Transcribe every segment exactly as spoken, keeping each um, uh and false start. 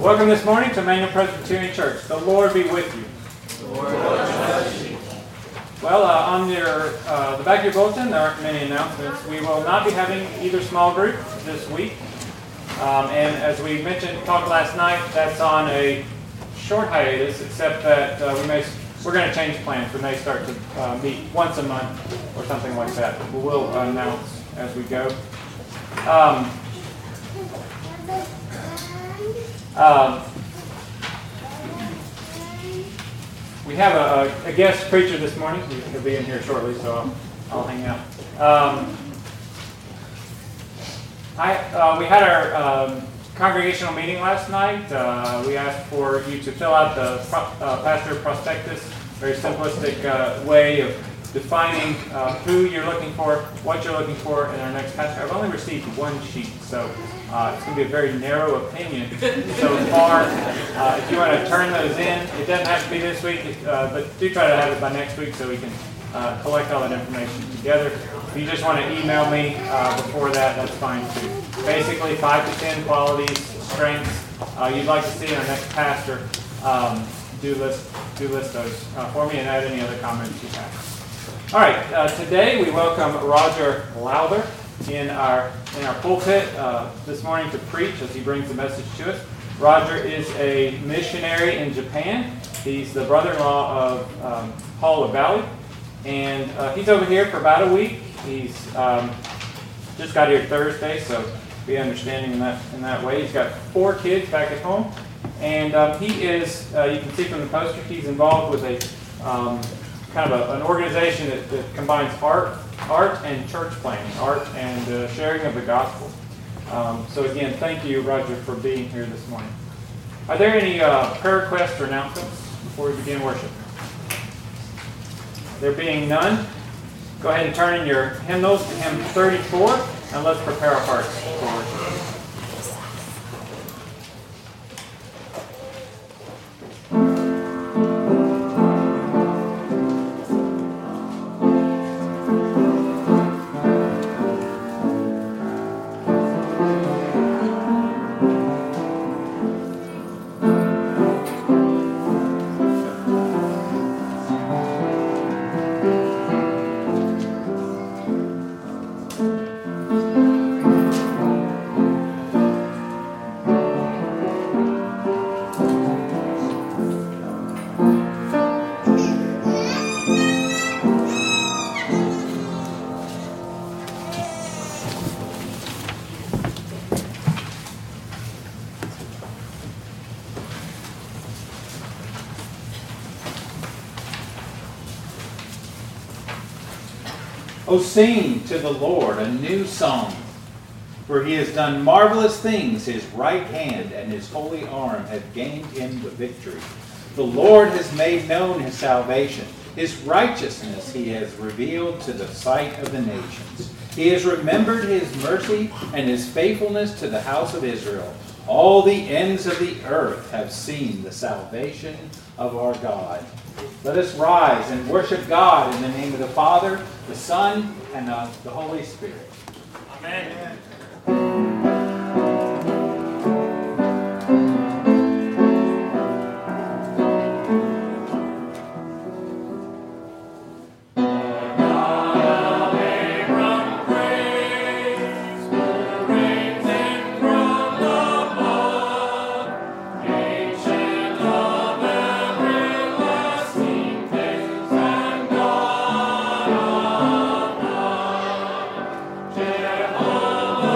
Welcome this morning to Emmanuel Presbyterian Church. The Lord be with you. The Lord bless you. Well, uh, on your, uh, the back of your bulletin, there aren't many announcements. We will not be having either small group this week. Um, and as we mentioned, talked last night, that's on a short hiatus, except that uh, we may, we're going to change plans. We may start to uh, meet once a month or something like that. But we'll announce as we go. Um, Um, we have a, a guest preacher this morning. He'll be in here shortly, so I'll, I'll hang out. Um, I, uh, we had our um, congregational meeting last night. Uh, we asked for you to fill out the pro, uh, pastor prospectus, very simplistic uh, way of defining uh, who you're looking for, what you're looking for in our next pastor. I've only received one sheet, so uh, it's going to be a very narrow opinion so far. Uh, if you want to turn those in, it doesn't have to be this week, uh, but do try to have it by next week so we can uh, collect all that information together. If you just want to email me uh, before that, that's fine too. Basically, five to ten qualities, strengths uh, you'd like to see in our next pastor. Um, do list do list those uh, for me and add any other comments you have. All right, uh, today we welcome Roger Lowther in our in our pulpit uh, this morning to preach as he brings the message to us. Roger is a missionary in Japan. He's the brother-in-law of um, Paul LaValle, and uh, he's over here for about a week. He's um, just got here Thursday, so be understanding in that in that way. He's got four kids back at home, and um, he is. Uh, you can see from the poster, he's involved with a. Um, kind of a, an organization that, that combines art art and church planting, art and uh, sharing of the gospel. Um, so again, thank you, Roger, for being here this morning. Are there any uh, prayer requests or announcements before we begin worship? There being none, go ahead and turn in your hymnals to hymn thirty-four, and let's prepare our hearts for worship. O sing to the Lord a new song, for he has done marvelous things. His right hand and his holy arm have gained him the victory. The Lord has made known his salvation. His righteousness he has revealed to the sight of the nations. He has remembered his mercy and his faithfulness to the house of Israel. All the ends of the earth have seen the salvation of our God. Let us rise and worship God in the name of the Father, the Son, and of the Holy Spirit. Amen. Jehovah.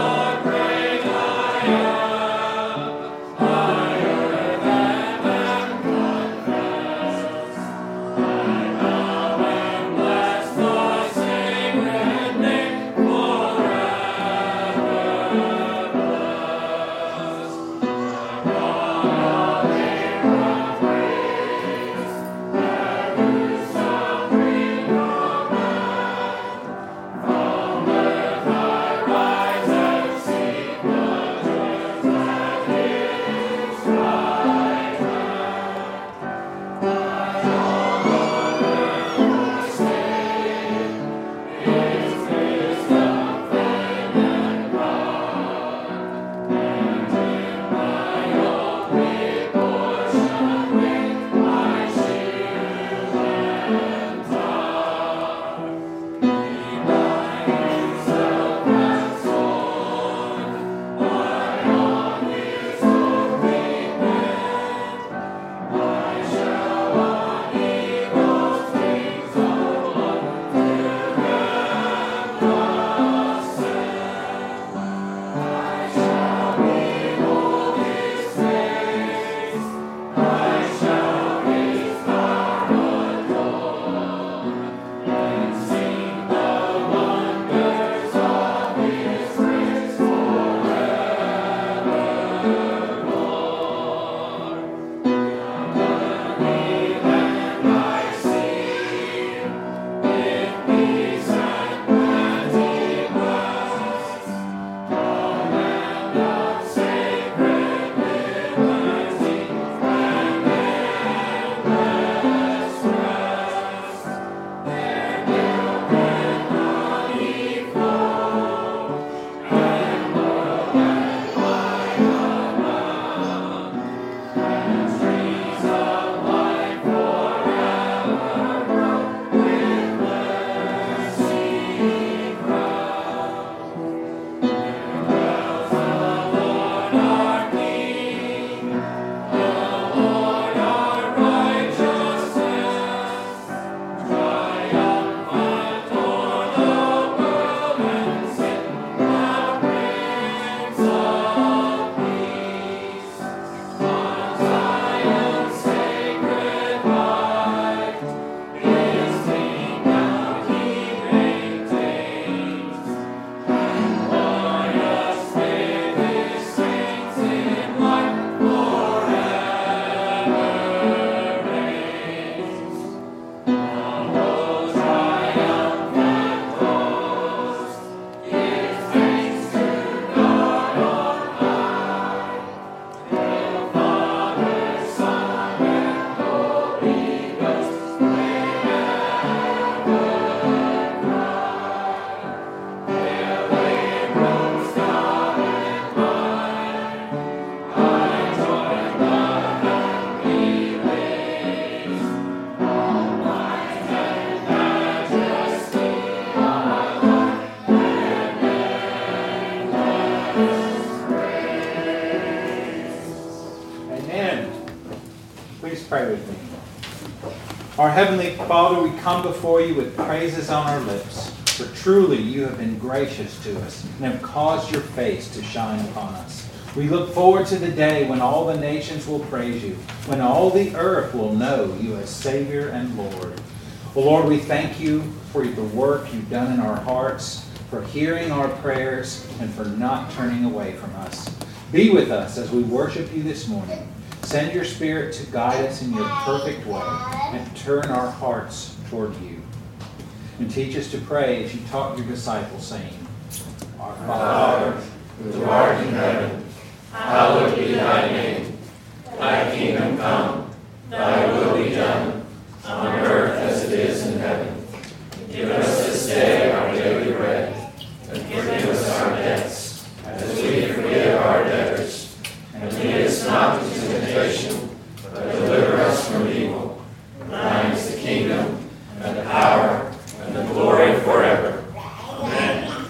Heavenly Father, we come before you with praises on our lips, for truly you have been gracious to us and have caused your face to shine upon us. We look forward to the day when all the nations will praise you, when all the earth will know you as Savior and Lord. Well, Lord, we thank you for the work you've done in our hearts, for hearing our prayers, and for not turning away from us. Be with us as we worship you this morning. Send your Spirit to guide us in your perfect way and turn our hearts toward you. And teach us to pray as you taught your disciples, saying, Our Father, who art in heaven, hallowed be thy name. Thy kingdom come, thy will be done, on earth as it is in heaven. Give us this day our daily bread, and forgive us our debts, as we forgive our debtors. And lead us not into temptation, but deliver us from evil. Thine is the kingdom, and the power, and the glory forever. Amen.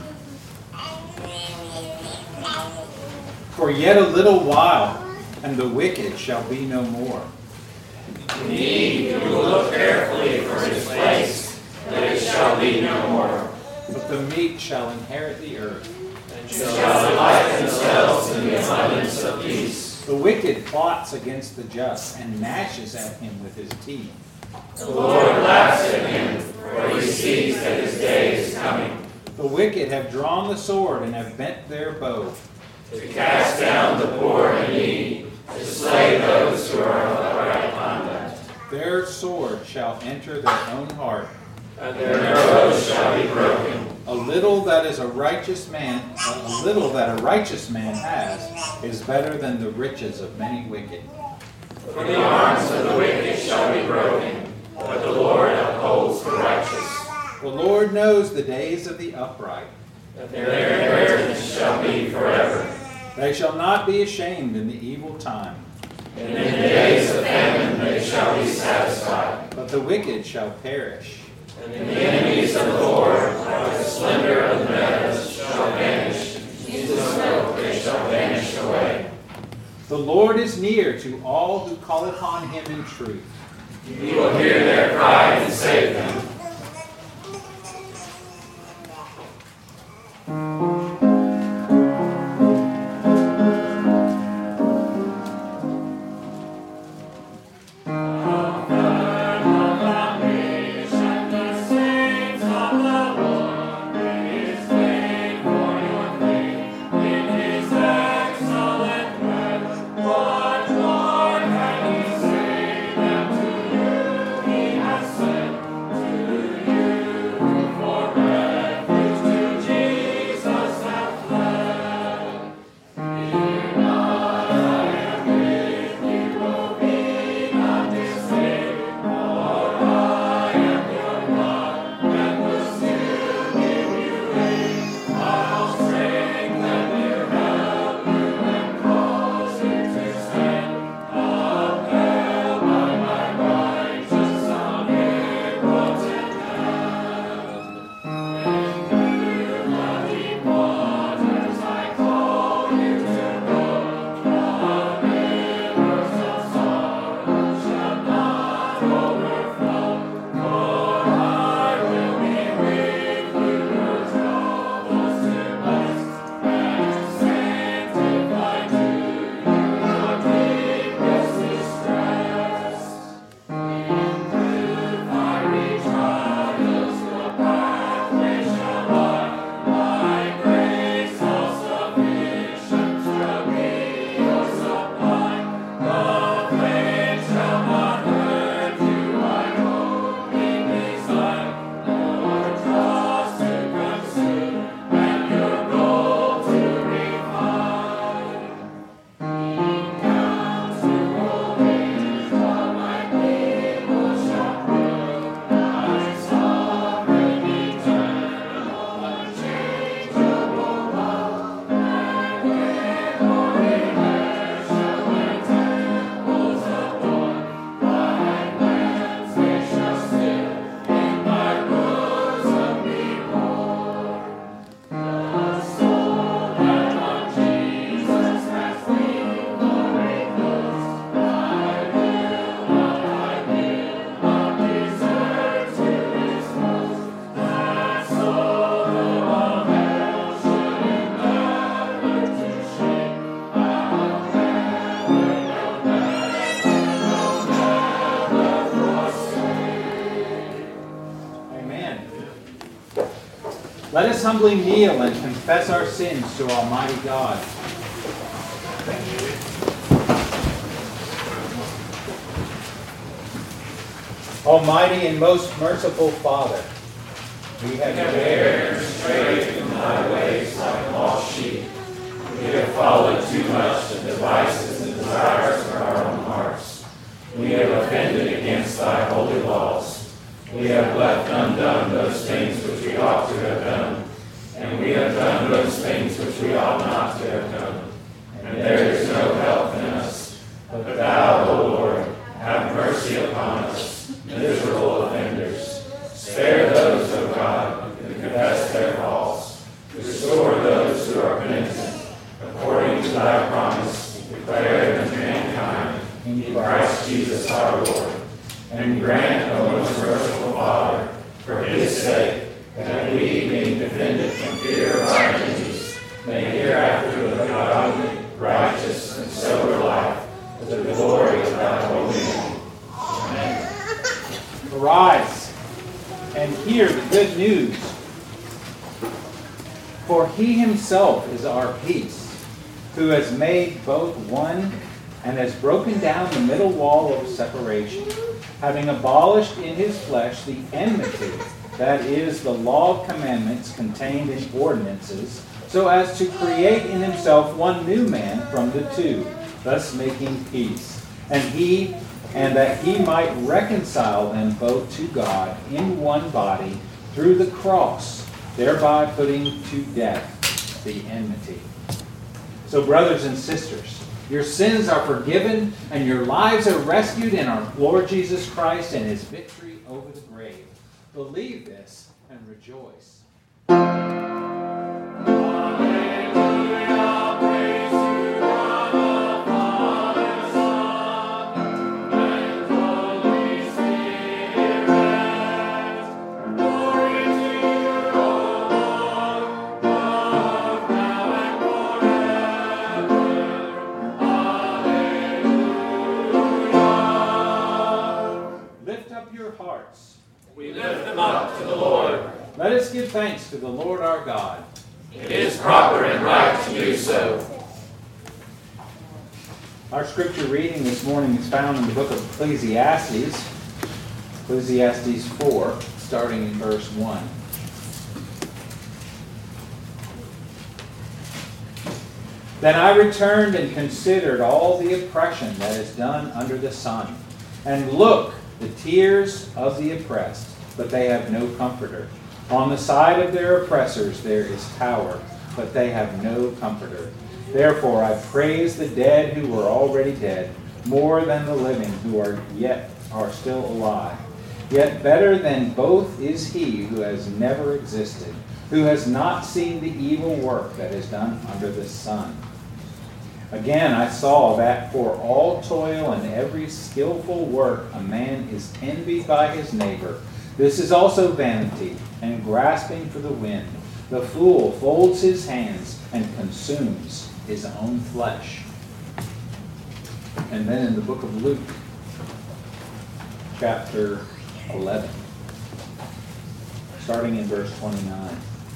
For yet a little while, and the wicked shall be no more. Indeed, you will look carefully for his place, that it shall be no more. But the meek shall inherit the earth. And shall delight themselves in the abundance of peace. The wicked plots against the just, and gnashes at him with his teeth. The Lord laughs at him, for he sees that his day is coming. The wicked have drawn the sword, and have bent their bow. To cast down the poor and needy, to slay those who are of upright conduct. Their sword shall enter their own heart. And their arrows shall be broken. A little that is a righteous man, a little that a righteous man has, is better than the riches of many wicked. For the arms of the wicked shall be broken, but the Lord upholds the righteous. The Lord knows the days of the upright. And their inheritance shall be forever. They shall not be ashamed in the evil time. And in the days of famine they shall be satisfied. But the wicked shall perish. And the enemies of the Lord, like the splendor of the meadows, shall vanish. Into the smoke they shall vanish away. The Lord is near to all who call upon him in truth. He will hear their cry and save them. He has Let us humbly kneel and confess our sins to Almighty God. Almighty and most merciful Father, we have erred and strayed from thy ways like lost sheep. We have followed too much the devices and desires of our own hearts. We have offended against thy holy laws. We have left undone those things which we ought to have done, and we have done those things which we ought not to have done. And there is no help in us. But thou, O Lord, have mercy upon us, miserable offenders. Spare those, O God, who confess their faults. Restore those who are penitent, according to thy promise, declared unto mankind, in Christ Jesus our Lord. And grant, O most merciful Father, for his sake, that we, being defended from fear of our enemies, may hereafter live a godly, righteous, and sober life, to the glory of thy holy name. Amen. Arise and hear the good news. For he himself is our peace, who has made both one and has broken down the middle wall of separation, having abolished in his flesh the enmity, that is, the law of commandments contained in ordinances, so as to create in himself one new man from the two, thus making peace. And he and that he might reconcile them both to God in one body through the cross, thereby putting to death the enmity. So, brothers and sisters, your sins are forgiven and your lives are rescued in our Lord Jesus Christ and his victory over the grave. Believe this and rejoice. We lift them up to the Lord. Let us give thanks to the Lord our God. It is proper and right to do so. Our scripture reading this morning is found in the book of Ecclesiastes, Ecclesiastes four, starting in verse one. Then I returned and considered all the oppression that is done under the sun. And look, the tears of the oppressed, but they have no comforter. On the side of their oppressors there is power, but they have no comforter. Therefore I praise the dead who were already dead, more than the living who are yet are still alive. Yet better than both is he who has never existed, who has not seen the evil work that is done under the sun. Again, I saw that for all toil and every skillful work a man is envied by his neighbor. This is also vanity and grasping for the wind. The fool folds his hands and consumes his own flesh. And then in the book of Luke, chapter eleven, starting in verse twenty-nine.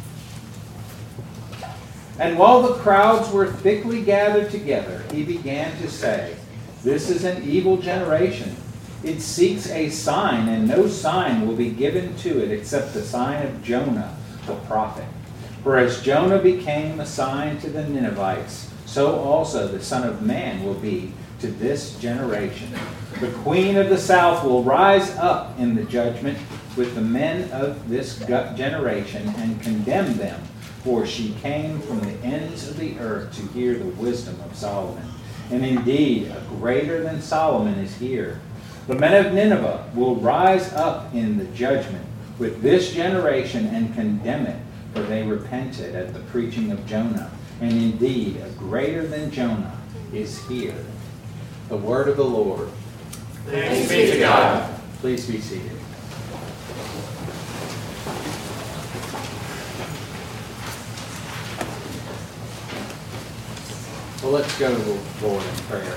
And while the crowds were thickly gathered together, he began to say, This is an evil generation. It seeks a sign, and no sign will be given to it except the sign of Jonah, the prophet. For as Jonah became a sign to the Ninevites, so also the Son of Man will be to this generation. The queen of the south will rise up in the judgment with the men of this generation and condemn them, for she came from the ends of the earth to hear the wisdom of Solomon. And indeed, a greater than Solomon is here. The men of Nineveh will rise up in the judgment with this generation and condemn it, for they repented at the preaching of Jonah. And indeed, a greater than Jonah is here. The word of the Lord. Thanks be to God. Please be seated. Well, let's go to the Lord in prayer.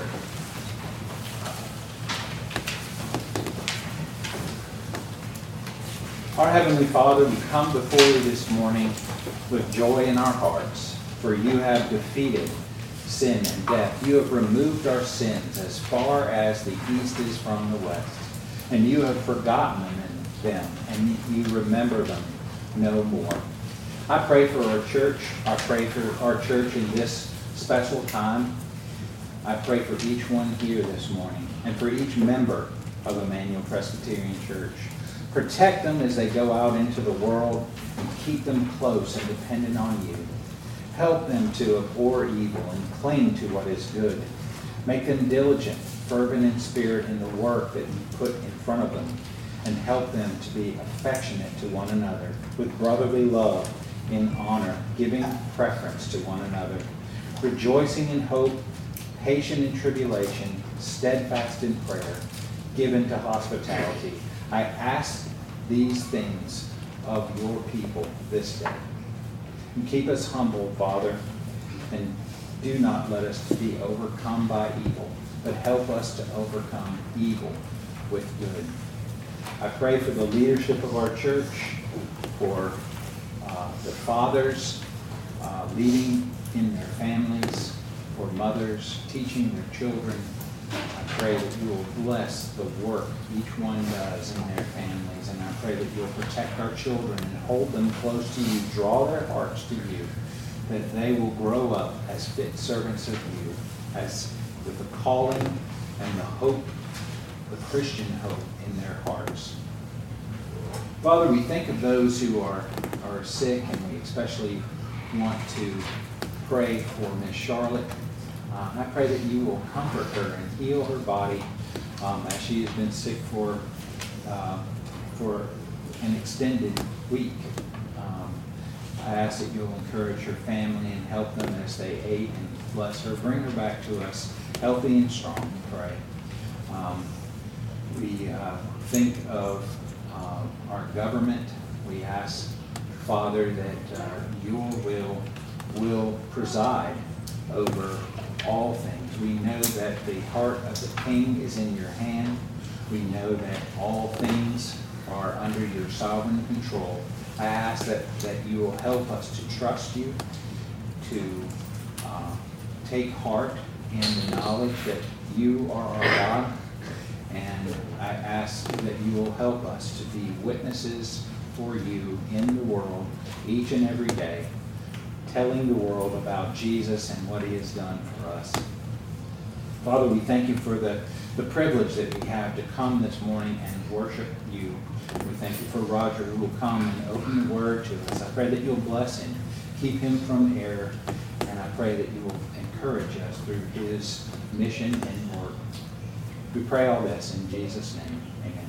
Our Heavenly Father, we come before you this morning with joy in our hearts, for you have defeated sin and death. You have removed our sins as far as the east is from the west, and you have forgotten them, and you remember them no more. I pray for our church. I pray for our church in this special time. I pray for each one here this morning, and for each member of Emmanuel Presbyterian Church. Protect them as they go out into the world, and keep them close and dependent on you. Help them to abhor evil and cling to what is good. Make them diligent, fervent in spirit in the work that you put in front of them, and help them to be affectionate to one another with brotherly love, in honor, giving preference to one another, rejoicing in hope, patient in tribulation, steadfast in prayer, given to hospitality. I ask these things of your people this day. And keep us humble, Father, and do not let us be overcome by evil, but help us to overcome evil with good. I pray for the leadership of our church, for uh, the fathers uh, leading in their families, for mothers teaching their children. I pray that you will bless the work each one does in their families, and I pray that you'll protect our children and hold them close to you, draw their hearts to you, that they will grow up as fit servants of you, as with the calling and the hope, the Christian hope in their hearts. Father, we think of those who are, are sick, and we especially want to pray for Miss Charlotte. Uh, I pray that you will comfort her and heal her body um, as she has been sick for uh, for an extended week. Um, I ask that you'll encourage her family and help them as they aid and bless her. Bring her back to us healthy and strong, we pray. Um, we uh, think of uh, our government. We ask, Father, that uh, your will will preside over all things. We know that the heart of the king is in your hand. We know that all things are under your sovereign control. I ask that, that you will help us to trust you, to uh, take heart in the knowledge that you are our God. And I ask that you will help us to be witnesses for you in the world each and every day, telling the world about Jesus and what he has done for us. Father, we thank you for the, the privilege that we have to come this morning and worship you. We thank you for Roger, who will come and open the word to us. I pray that you'll bless him, keep him from error, and I pray that you will encourage us through his mission and work. We pray all this in Jesus' name. Amen.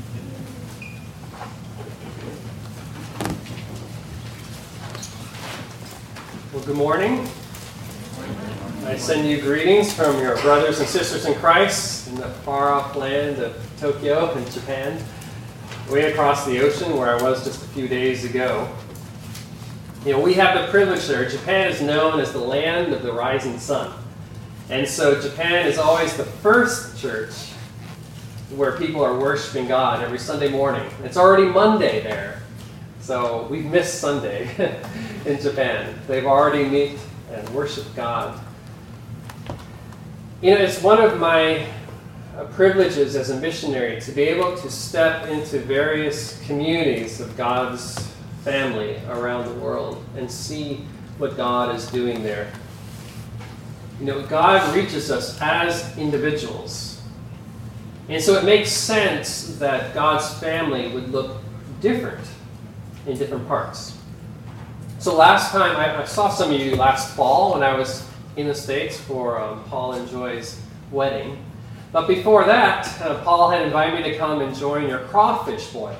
Well, good morning. I send you greetings from your brothers and sisters in Christ in the far-off land of Tokyo in Japan, way across the ocean where I was just a few days ago. You know, we have the privilege there. Japan is known as the land of the rising sun. And so Japan is always the first church where people are worshiping God every Sunday morning. It's already Monday there. So we've missed Sunday in Japan. They've already met and worshiped God. You know, it's one of my uh, privileges as a missionary to be able to step into various communities of God's family around the world and see what God is doing there. You know, God reaches us as individuals. And so it makes sense that God's family would look different in different parts. So last time, I, I saw some of you last fall when I was in the States for um, Paul and Joy's wedding. But before that, uh, Paul had invited me to come and join your crawfish boil.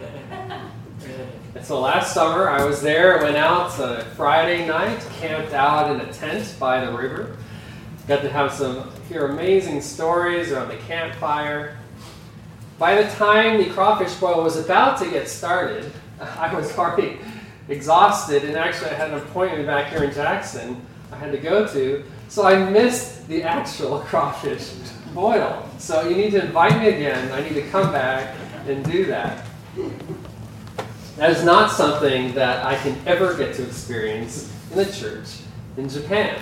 And so last summer, I was there, went out uh, Friday night, camped out in a tent by the river. Got to have some, hear amazing stories around the campfire. By the time the crawfish boil was about to get started, I was already exhausted, and actually I had an appointment back here in Jackson I had to go to, so I missed the actual crawfish boil. So you need to invite me again. I need to come back and do that. That is not something that I can ever get to experience in the church in Japan.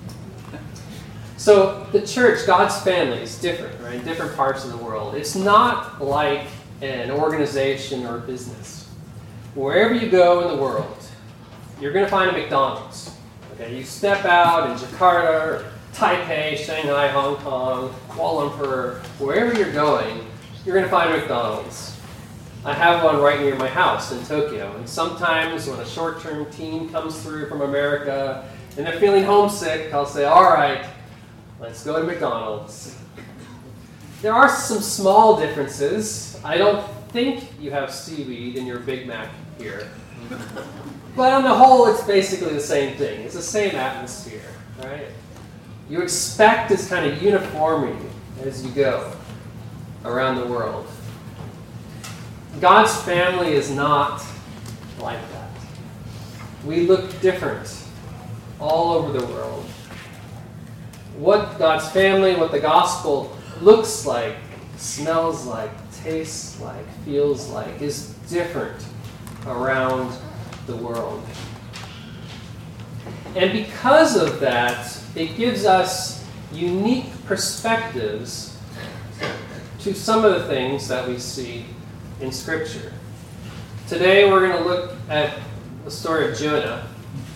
So the church, God's family, is different, right? In different parts of the world. It's not like an organization or business. Wherever you go in the world, you're going to find a McDonald's. Okay, you step out in Jakarta, Taipei, Shanghai, Hong Kong, Kuala Lumpur, wherever you're going, you're going to find a McDonald's. I have one right near my house in Tokyo, and sometimes when a short-term team comes through from America and they're feeling homesick, I'll say, all right, let's go to McDonald's. There are some small differences. I don't think you have seaweed in your Big Mac here. But on the whole, it's basically the same thing. It's the same atmosphere, right? You expect this kind of uniformity as you go around the world. God's family is not like that. We look different all over the world. What God's family, what the gospel looks like, smells like, tastes like, feels like, is different around the world. And because of that, it gives us unique perspectives to some of the things that we see in Scripture. Today we're going to look at the story of Jonah.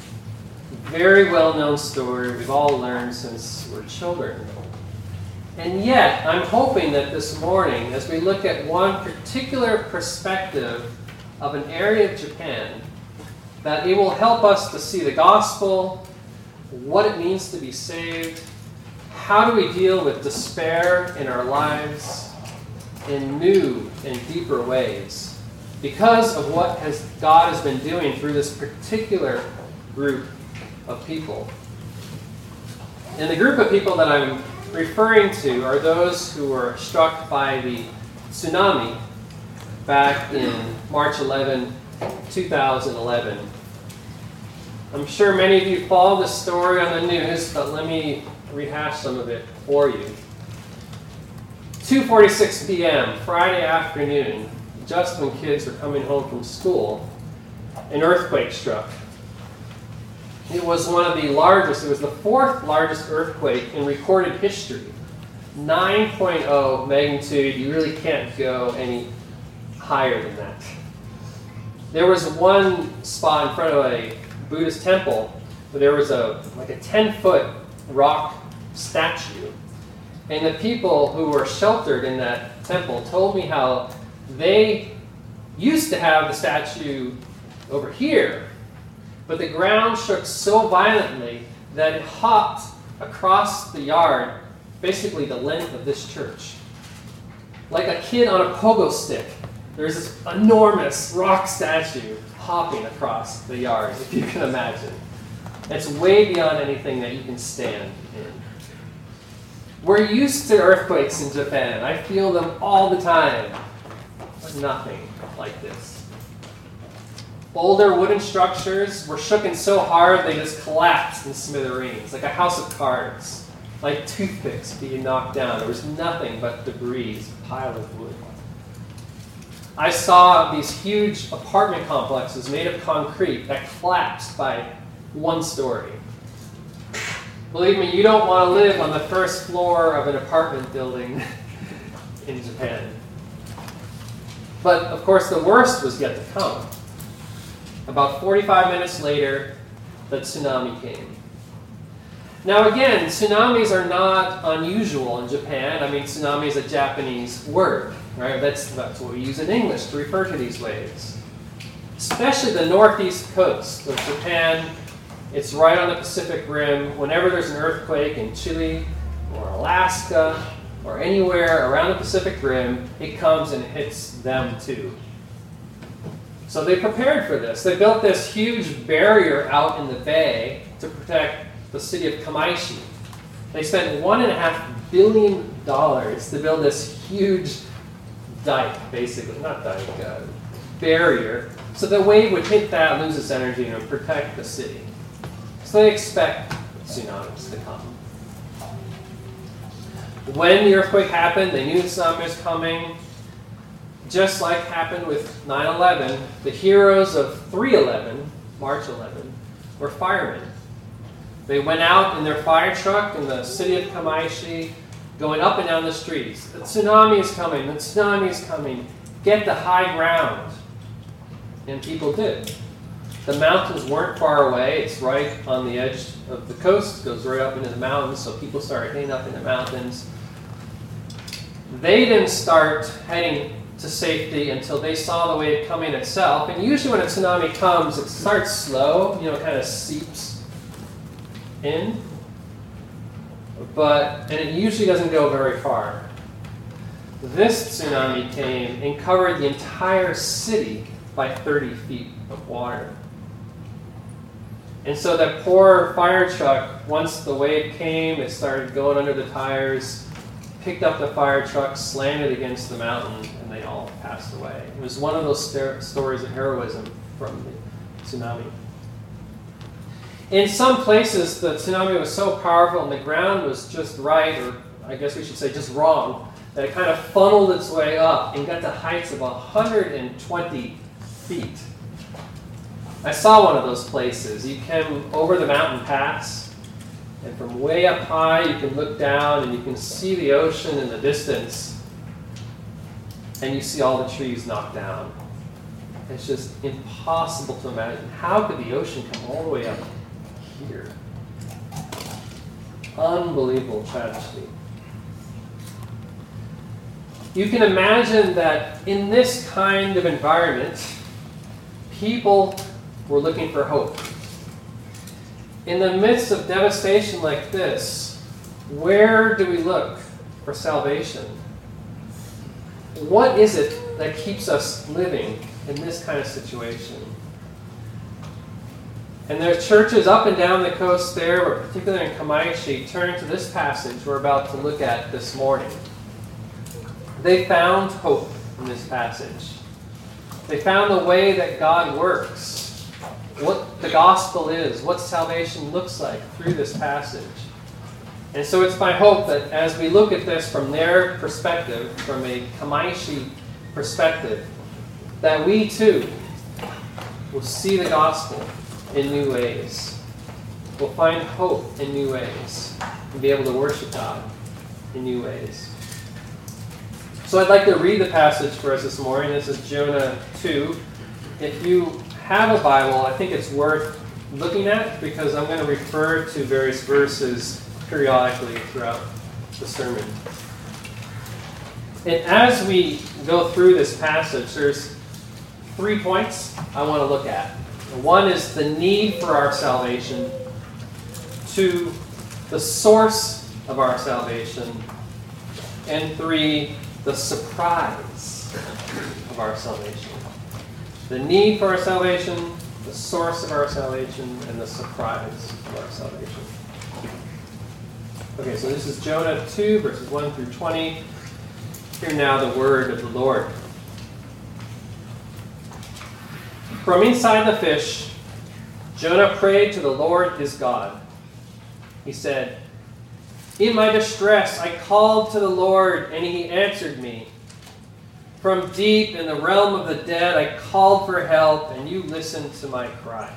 Very well-known story we've all learned since we're children. And yet, I'm hoping that this morning, as we look at one particular perspective of an area of Japan, that it will help us to see the gospel, what it means to be saved, how do we deal with despair in our lives in new and deeper ways because of what has God has been doing through this particular group of people. And the group of people that I'm referring to are those who were struck by the tsunami back in March eleventh, two thousand eleven. I'm sure many of you follow this story on the news, but let me rehash some of it for you. two forty-six p.m., Friday afternoon, just when kids were coming home from school, an earthquake struck. It was one of the largest, it was the fourth largest earthquake in recorded history. nine point oh magnitude, you really can't go any higher than that. There was one spot in front of a Buddhist temple where there was a like a ten-foot rock statue. And the people who were sheltered in that temple told me how they used to have the statue over here, but the ground shook so violently that it hopped across the yard, basically the length of this church. Like a kid on a pogo stick, there's this enormous rock statue hopping across the yard, if you can imagine. It's way beyond anything that you can stand in. We're used to earthquakes in Japan. I feel them all the time, but nothing like this. Older wooden structures were shooken so hard they just collapsed in smithereens, like a house of cards, like toothpicks being knocked down. There was nothing but debris, a pile of wood. I saw these huge apartment complexes made of concrete that collapsed by one story. Believe me, you don't want to live on the first floor of an apartment building in Japan. But, of course, the worst was yet to come. About forty-five minutes later, the tsunami came. Now, again, tsunamis are not unusual in Japan. I mean, tsunami is a Japanese word, right? That's, that's what we use in English to refer to these waves. Especially the northeast coast of Japan. It's right on the Pacific Rim. Whenever there's an earthquake in Chile or Alaska or anywhere around the Pacific Rim, it comes and hits them too. So they prepared for this. They built this huge barrier out in the bay to protect the city of Kamaishi. They spent one and a half billion dollars to build this huge dike, basically, not dike, uh, barrier, so the wave would hit that, lose its energy, and protect the city. So they expect tsunamis to come. When the earthquake happened, they knew the tsunami was coming. just like happened with nine eleven, the heroes of three eleven, March eleventh, were firemen. They went out in their fire truck in the city of Kamaishi, going up and down the streets. The tsunami is coming, the tsunami is coming. Get the high ground. And people did. The mountains weren't far away. It's right on the edge of the coast. It goes right up into the mountains, so people started heading up in the mountains. They didn't start heading to safety until they saw the wave coming itself. And usually when a tsunami comes, it starts slow, you know, kind of seeps in. But, and it usually doesn't go very far. This tsunami came and covered the entire city by thirty feet of water. And so that poor fire truck, once the wave came, it started going under the tires, picked up the fire truck, slammed it against the mountain, and they all passed away. It was one of those st- stories of heroism from the tsunami. In some places, the tsunami was so powerful and the ground was just right, or I guess we should say just wrong, that it kind of funneled its way up and got to heights of one hundred twenty feet. I saw one of those places. You came over the mountain pass, and from way up high you can look down and you can see the ocean in the distance, and you see all the trees knocked down. It's just impossible to imagine. How could the ocean come all the way up here? Unbelievable tragedy. You can imagine that in this kind of environment, people were looking for hope. In the midst of devastation like this, where do we look for salvation? What is it that keeps us living in this kind of situation? And there are churches up and down the coast there, particularly in Kamaishi, turn to this passage we're about to look at this morning. They found hope in this passage. They found the way that God works, what the gospel is, what salvation looks like through this passage. And so it's my hope that as we look at this from their perspective, from a Kamaishi perspective, that we too will see the gospel in new ways. We'll find hope in new ways and be able to worship God in new ways. So I'd like to read the passage for us this morning. This is Jonah two. If you have a Bible, I think it's worth looking at because I'm going to refer to various verses periodically throughout the sermon. And as we go through this passage, there's three points I want to look at. One is the need for our salvation. Two, the source of our salvation. And three, the surprise of our salvation. The need for our salvation, the source of our salvation, and the surprise of our salvation. Okay, so this is Jonah two, verses one through twenty. Hear now the word of the Lord. From inside the fish, Jonah prayed to the Lord his God. He said, "In my distress I called to the Lord, and he answered me. From deep in the realm of the dead I called for help, and you listened to my cry.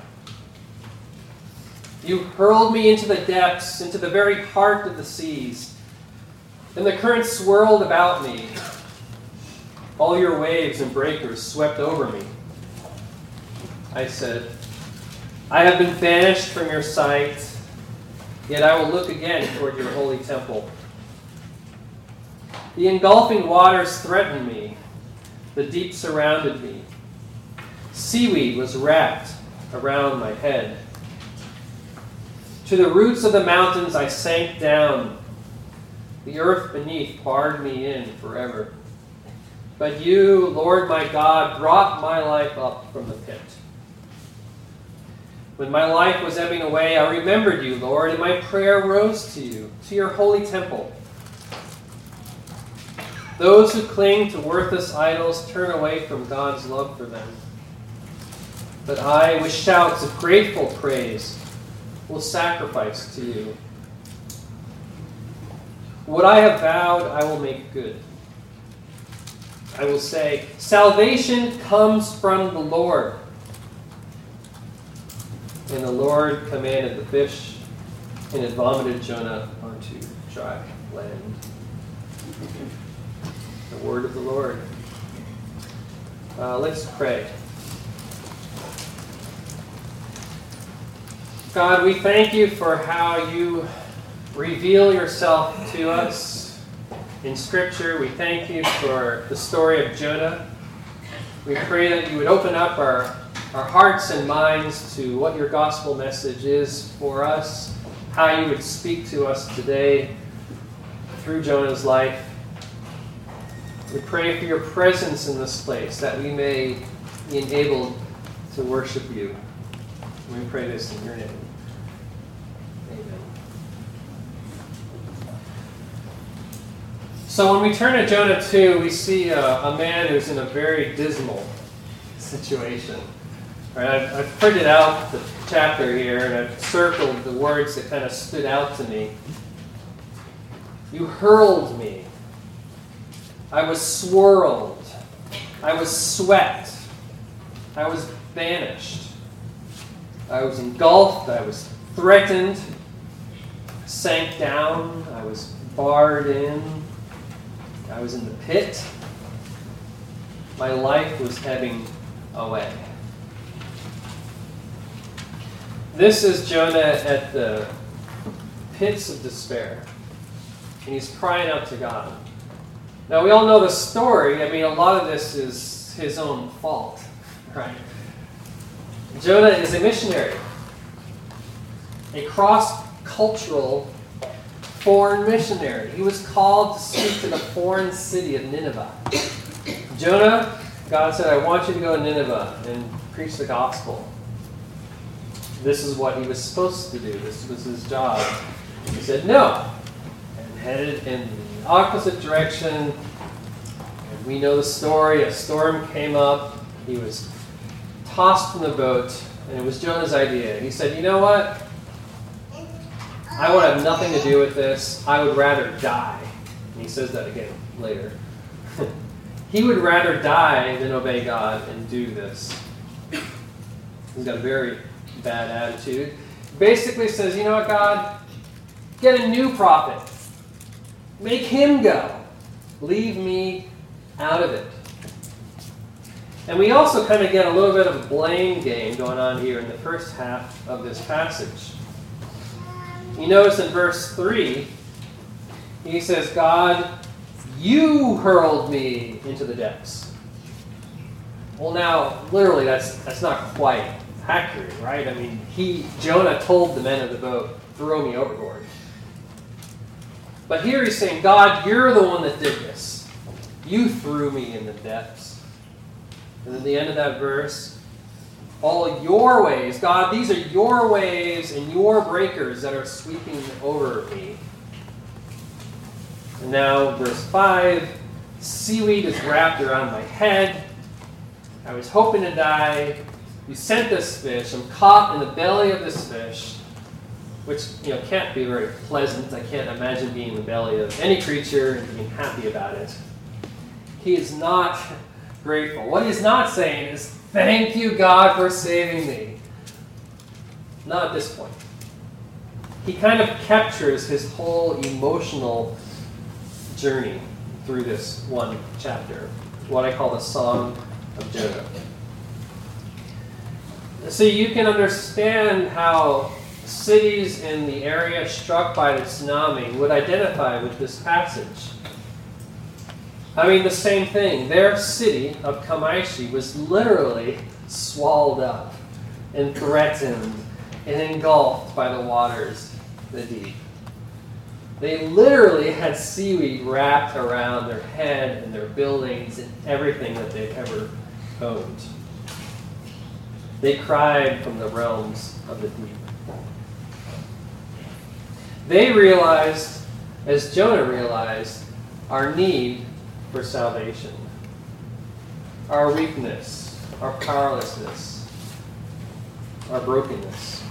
You hurled me into the depths, into the very heart of the seas. And the currents swirled about me. All your waves and breakers swept over me. I said, I have been banished from your sight, yet I will look again toward your holy temple. The engulfing waters threatened me. The deep surrounded me. Seaweed was wrapped around my head. To the roots of the mountains I sank down. The earth beneath barred me in forever. But you, Lord my God, brought my life up from the pit. When my life was ebbing away, I remembered you, Lord, and my prayer rose to you, to your holy temple. Those who cling to worthless idols turn away from God's love for them. But I, with shouts of grateful praise, will sacrifice to you. What I have vowed, I will make good. I will say, salvation comes from the Lord. And the Lord commanded the fish, and it vomited Jonah onto dry land. The word of the Lord. Uh, let's pray. God, we thank you for how you reveal yourself to us in Scripture. We thank you for the story of Jonah. We pray that you would open up our, our hearts and minds to what your gospel message is for us, how you would speak to us today through Jonah's life. We pray for your presence in this place, that we may be enabled to worship you. We pray this in your name. Amen. So when we turn to Jonah two, we see a, a man who's in a very dismal situation. All right, I've, I've printed out the chapter here, and I've circled the words that kind of stood out to me. You hurled me. I was swirled. I was swept. I was banished. I was engulfed. I was threatened. I sank down. I was barred in. I was in the pit. My life was ebbing away. This is Jonah at the pits of despair. And he's crying out to God. Now, we all know the story. I mean, a lot of this is his own fault, right? Jonah is a missionary, a cross-cultural foreign missionary. He was called to speak to the foreign city of Nineveh. Jonah, God said, I want you to go to Nineveh and preach the gospel. This is what he was supposed to do. This was his job. He said no, and headed in the opposite direction. And we know the story. A storm came up. He was tossed from the boat, and it was Jonah's idea. He said, you know what? I want to have nothing to do with this. I would rather die. And he says that again later. He would rather die than obey God and do this. He's got a very bad attitude. Basically says, you know what, God? Get a new prophet. Make him go. Leave me out of it. And we also kind of get a little bit of a blame game going on here in the first half of this passage. You notice in verse three, he says, God, you hurled me into the depths. Well, now, literally, that's that's not quite accurate, right? I mean, he Jonah told the men of the boat, throw me overboard. But here he's saying, God, you're the one that did this. You threw me in the depths. And at the end of that verse, all your waves, God, these are your waves and your breakers that are sweeping over me. And now, verse five, seaweed is wrapped around my head. I was hoping to die. You sent this fish. I'm caught in the belly of this fish, which, you know, can't be very pleasant. I can't imagine being in the belly of any creature and being happy about it. He is not grateful. What he's not saying is, thank you, God, for saving me. Not at this point. He kind of captures his whole emotional journey through this one chapter, what I call the Song of Jonah. So you can understand how cities in the area struck by the tsunami would identify with this passage. I mean, the same thing. Their city of Kamaishi was literally swallowed up and threatened and engulfed by the waters, the deep. They literally had seaweed wrapped around their head and their buildings and everything that they've ever owned. They cried from the realms of the deep. They realized, as Jonah realized, our need for salvation, our weakness, our powerlessness, our brokenness.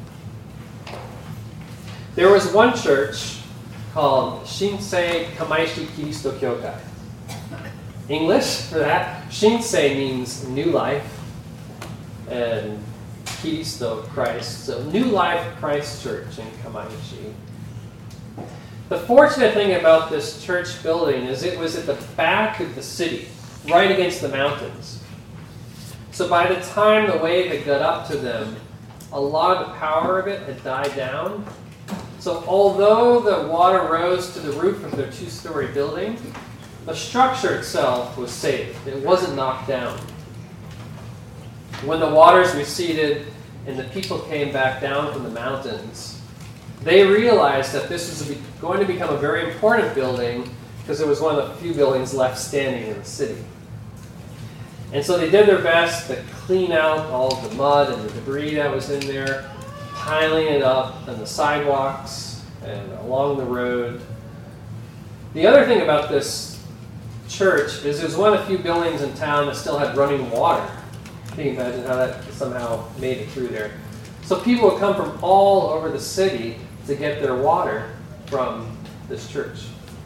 There was one church called Shinsei Kamaishi Kiristo Kyokai. English for that. Shinsei means new life, and Kiristo, Christ. So New Life Christ Church in Kamaishi. The fortunate thing about this church building is it was at the back of the city, right against the mountains. So by the time the wave had got up to them, a lot of the power of it had died down. So although the water rose to the roof of their two-story building, the structure itself was saved. It wasn't knocked down. When the waters receded and the people came back down from the mountains, they realized that this was going to become a very important building because it was one of the few buildings left standing in the city. And so they did their best to clean out all of the mud and the debris that was in there, piling it up on the sidewalks and along the road. The other thing about this church is it was one of the few buildings in town that still had running water. Can you imagine how that somehow made it through there? So people would come from all over the city to get their water from this church.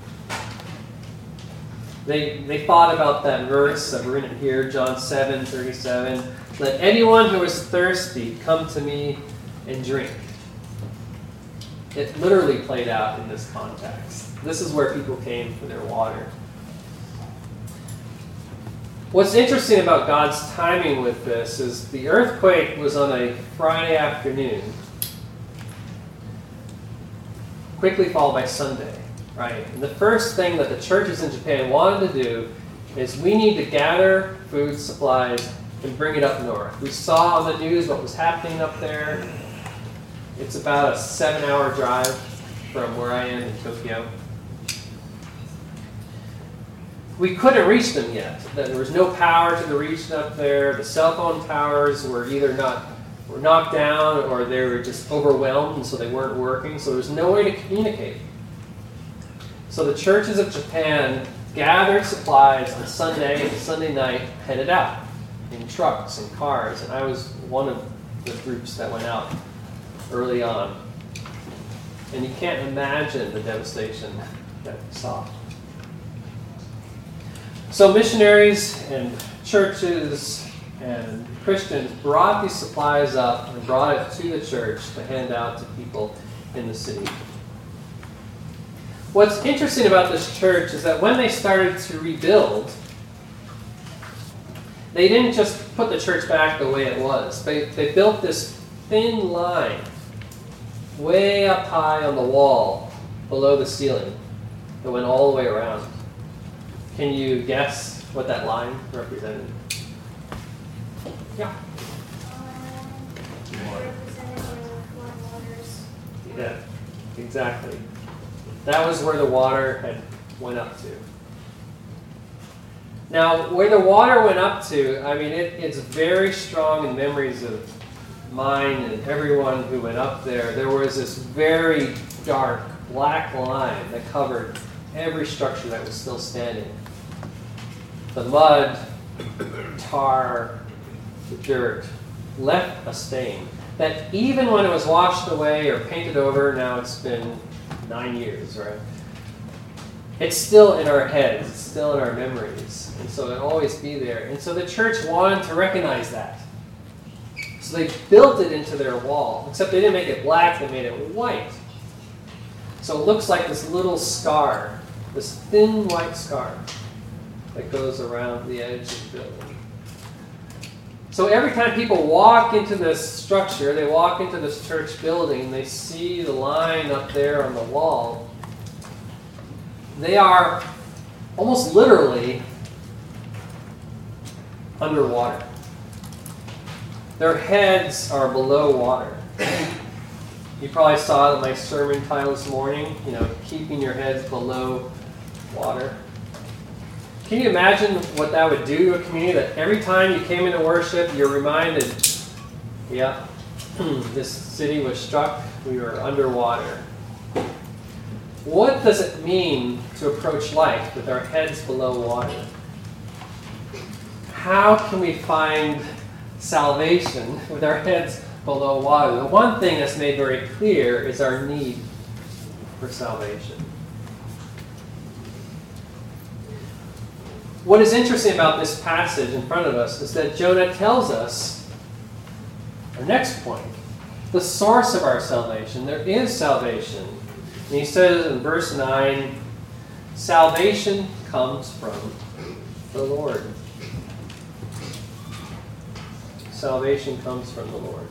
They, they thought about that verse that we're in here, John seven thirty-seven. Let anyone who is thirsty come to me and drink. It literally played out in this context. This is where people came for their water. What's interesting about God's timing with this is the earthquake was on a Friday afternoon, quickly followed by Sunday. Right. And the first thing that the churches in Japan wanted to do is we need to gather food supplies and bring it up north. We saw on the news what was happening up there. It's about a seven-hour drive from where I am in Tokyo. We couldn't reach them yet. There was no power to the region up there. The cell phone towers were either not were knocked down or they were just overwhelmed, and so they weren't working. So there was no way to communicate. So the churches of Japan gathered supplies on Sunday and Sunday night, headed out in trucks and cars. And I was one of the groups that went out early on. And you can't imagine the devastation that we saw. So missionaries and churches and Christians brought these supplies up and brought it to the church to hand out to people in the city. What's interesting about this church is that when they started to rebuild, they didn't just put the church back the way it was. They, they built this thin line way up high on the wall below the ceiling that went all the way around. Can you guess what that line represented? Yeah. Yeah, exactly. That was where the water had went up to. Now, where the water went up to, I mean, it, it's very strong in memories of mine and everyone who went up there. There was this very dark, black line that covered every structure that was still standing. The mud, tar, the dirt left a stain that even when it was washed away or painted over, now it's been nine years, right? It's still in our heads. It's still in our memories. And so it'll always be there. And so the church wanted to recognize that. So they built it into their wall. Except they didn't make it black. They made it white. So it looks like this little scar. This thin white scar that goes around the edge of the building. So every time people walk into this structure, they walk into this church building, they see the line up there on the wall. They are almost literally underwater. Their heads are below water. You probably saw my sermon title this morning, you know, keeping your heads below water. Can you imagine what that would do to a community, that every time you came into worship, you're reminded, yeah, this city was struck, we were underwater. What does it mean to approach life with our heads below water? How can we find salvation with our heads below water? The one thing that's made very clear is our need for salvation. what is interesting about this passage in front of us is that Jonah tells us our next point, the source of our salvation. There is salvation. And he says in verse nine, salvation comes from the Lord. Salvation comes from the Lord.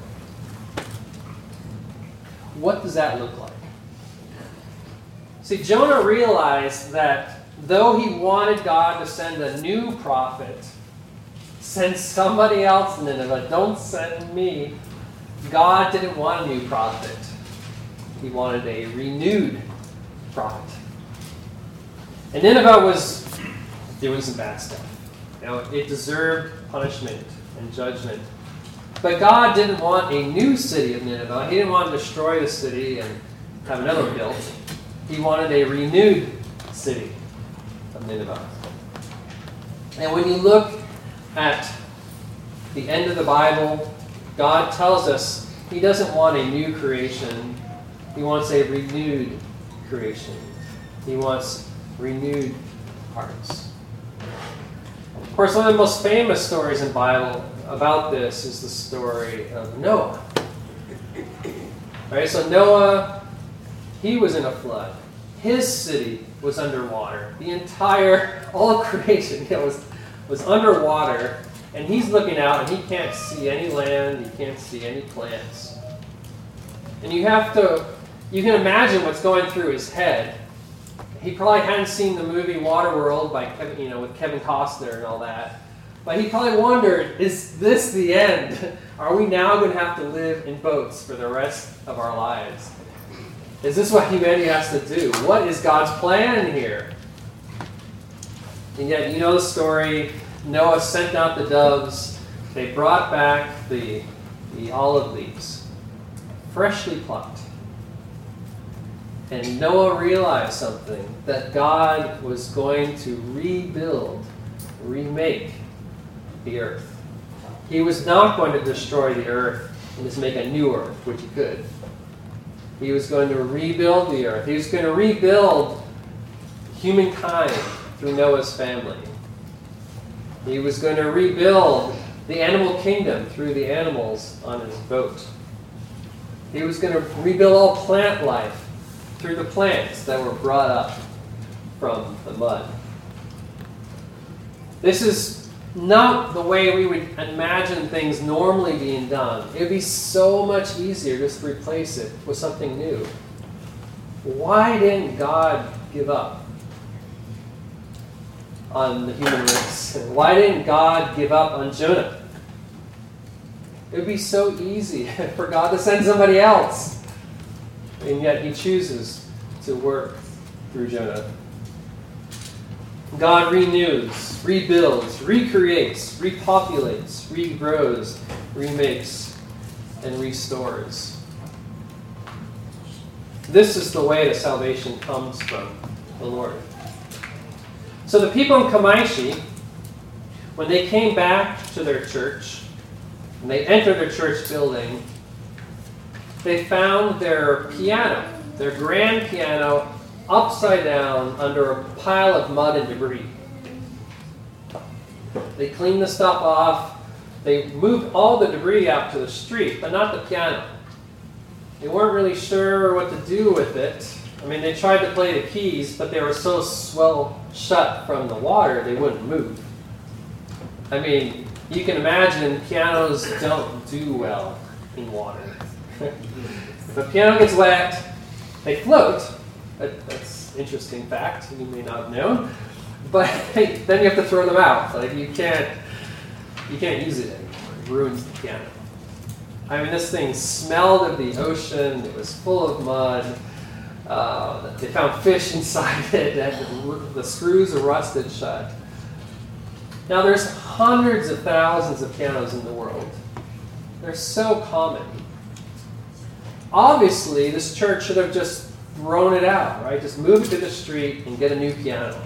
What does that look like? See, Jonah realized that though he wanted God to send a new prophet, send somebody else to Nineveh, don't send me, God didn't want a new prophet. He wanted a renewed prophet. And Nineveh was doing some bad stuff. You know, it deserved punishment and judgment. But God didn't want a new city of Nineveh. He didn't want to destroy the city and have another built. He wanted a renewed city of Nineveh. And when you look at the end of the Bible, God tells us He doesn't want a new creation. He wants a renewed creation. He wants renewed hearts. Of course, one of the most famous stories in the Bible about this is the story of Noah. Right, so Noah, he was in a flood. His city was underwater. The entire, all of creation you know, was, was underwater. And he's looking out and he can't see any land. He can't see any plants. And you have to, you can imagine what's going through his head. He probably hadn't seen the movie Waterworld by Kevin, you know, with Kevin Costner and all that. But he probably wondered, is this the end? Are we now going to have to live in boats for the rest of our lives? Is this what humanity has to do? What is God's plan here? And yet, you know the story. Noah sent out the doves. They brought back the, the olive leaves, freshly plucked. And Noah realized something, that God was going to rebuild, remake the earth. He was not going to destroy the earth and just make a new earth, which he could. He was going to rebuild the earth. He was going to rebuild humankind through Noah's family. He was going to rebuild the animal kingdom through the animals on his boat. He was going to rebuild all plant life through the plants that were brought up from the mud. This is not the way we would imagine things normally being done. It would be so much easier just to replace it with something new. Why didn't God give up on the human race? Why didn't God give up on Jonah? It would be so easy for God to send somebody else. And yet He chooses to work through Jonah. God renews, rebuilds, recreates, repopulates, regrows, remakes, and restores. This is the way that salvation comes from the Lord. So the people in Kamaishi, when they came back to their church, and they entered their church building, they found their piano, their grand piano, upside down under a pile of mud and debris. They cleaned the stuff off. They moved all the debris out to the street, but not the piano. They weren't really sure what to do with it. I mean, they tried to play the keys, but they were so swell shut from the water, they wouldn't move. I mean, you can imagine pianos don't do well in water. If a piano gets wet, they float. That, that's an interesting fact you may not have known. But hey, then you have to throw them out. Like you can't, you can't use it anymore. It ruins the piano. I mean, this thing smelled of the ocean. It was full of mud. Uh, they found fish inside it, and the screws are rusted shut. Now, there's hundreds of thousands of pianos in the world. They're so common. Obviously, this church should have just thrown it out, right? Just move it to the street and get a new piano.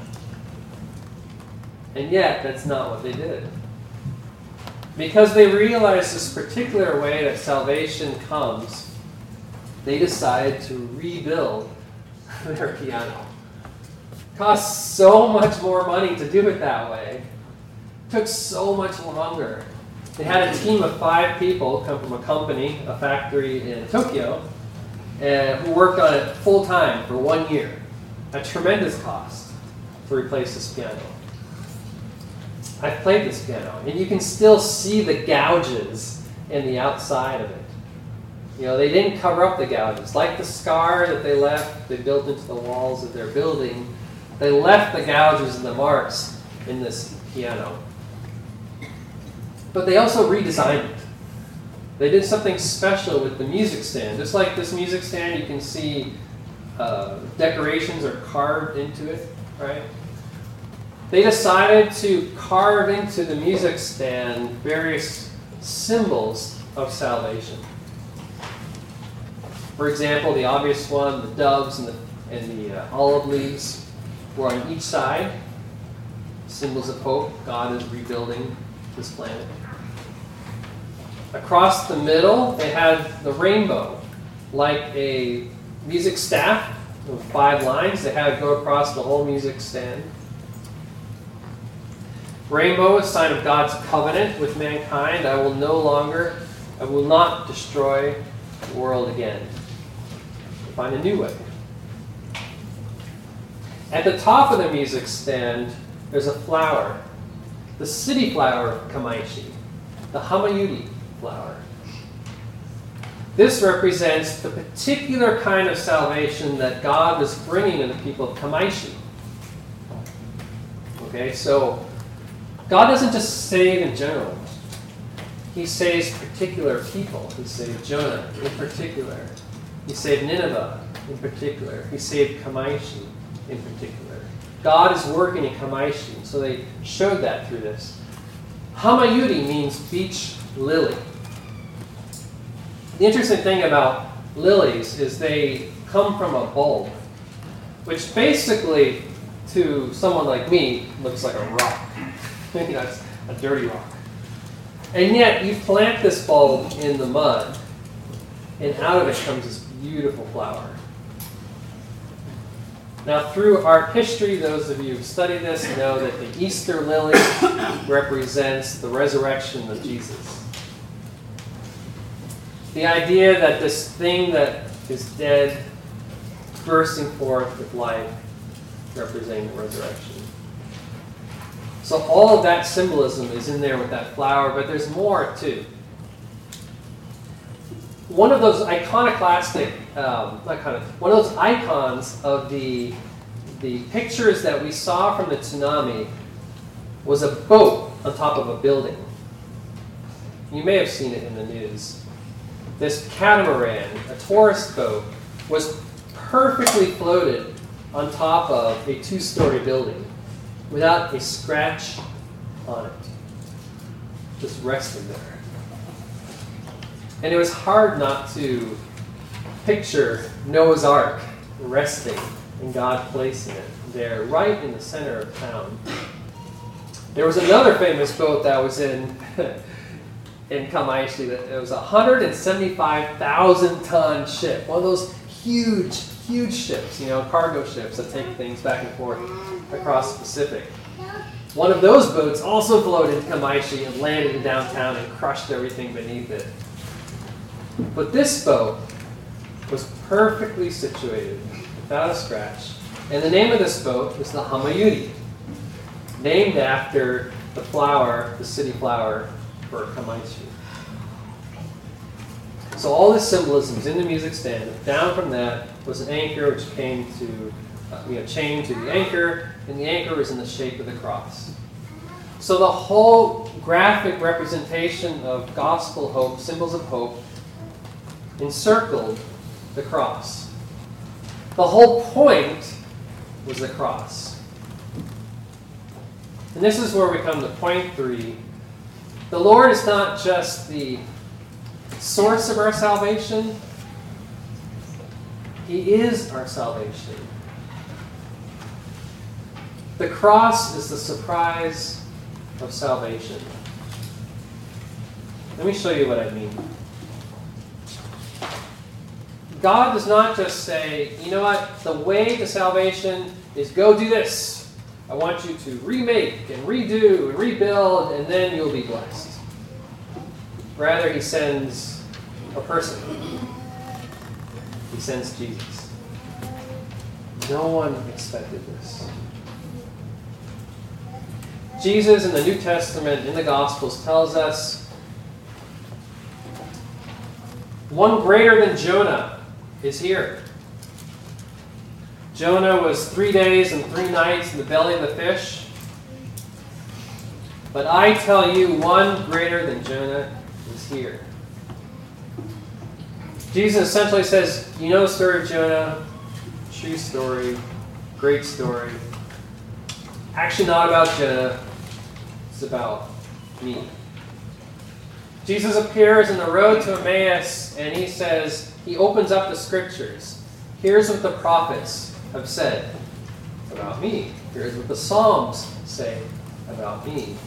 And yet, that's not what they did. Because they realized this particular way that salvation comes, they decided to rebuild their piano. Cost so much more money to do it that way. Took so much longer. They had a team of five people come from a company, a factory in Tokyo, uh, who worked on it full time for one year. A tremendous cost to replace this piano. I've played this piano, and you can still see the gouges in the outside of it. You know, they didn't cover up the gouges. Like the scar that they left, they built into the walls of their building, they left the gouges and the marks in this piano. But they also redesigned it. They did something special with the music stand. Just like this music stand, you can see uh, decorations are carved into it, right? They decided to carve into the music stand various symbols of salvation. For example, the obvious one, the doves and the, and the uh, olive leaves were on each side. Symbols of hope. God is rebuilding this planet. Across the middle, they had the rainbow, like a music staff with five lines. They had it go across the whole music stand. Rainbow is a sign of God's covenant with mankind. I will no longer, I will not destroy the world again. Find a new way. At the top of the music stand, there's a flower, the city flower of Kamaishi, the Hamayuri flower. This represents the particular kind of salvation that God was bringing to the people of Kamaishi. Okay, so God doesn't just save in general. He saves particular people. He saved Jonah in particular. He saved Nineveh in particular. He saved Kamaishi in particular. God is working in Kamaishi, so they showed that through this. Hamayuri means beach lily. The interesting thing about lilies is they come from a bulb, which basically, to someone like me, looks like a rock. You know, it's a dirty rock. And yet, you plant this bulb in the mud, and out of it comes this beautiful flower. Now, through art history, those of you who've studied this know that the Easter lily represents the resurrection of Jesus. The idea that this thing that is dead, bursting forth with life, representing the resurrection. So all of that symbolism is in there with that flower, but there's more too. One of those iconoclastic, um, not kind of, one of those icons of the, the pictures that we saw from the tsunami was a boat on top of a building. You may have seen it in the news. This catamaran, a tourist boat, was perfectly floated on top of a two-story building without a scratch on it, just resting there. And it was hard not to picture Noah's Ark resting and God placing it there right in the center of town. There was another famous boat that was in in Kamaishi. That it was a one hundred seventy-five thousand ton ship. One of those huge, huge ships, you know, cargo ships that take things back and forth across the Pacific. One of those boats also floated into Kamaishi and landed in downtown and crushed everything beneath it. But this boat was perfectly situated, without a scratch. And the name of this boat was the Hamayuri, named after the flower, the city flower for Kamaishi. So all this symbolism is in the music stand. Down from that was an anchor which came to, uh, you know, chained to the anchor, and the anchor was in the shape of the cross. So the whole graphic representation of gospel hope, symbols of hope, encircled the cross. The whole point was the cross. And this is where we come to point three. The Lord is not just the source of our salvation. He is our salvation. The cross is the surprise of salvation. Let me show you what I mean. God does not just say, you know what, the way to salvation is go do this. I want you to remake and redo and rebuild, and then you'll be blessed. Rather, he sends a person. He sends Jesus. No one expected this. Jesus in the New Testament, in the Gospels, tells us one greater than Jonah is here. Jonah was three days and three nights in the belly of the fish. But I tell you, one greater than Jonah is here. Jesus essentially says, you know the story of Jonah, true story, great story. Actually not about Jonah, it's about me. Jesus appears in the road to Emmaus and he says, he opens up the scriptures. Here's what the prophets have said about me. Here's what the Psalms say about me.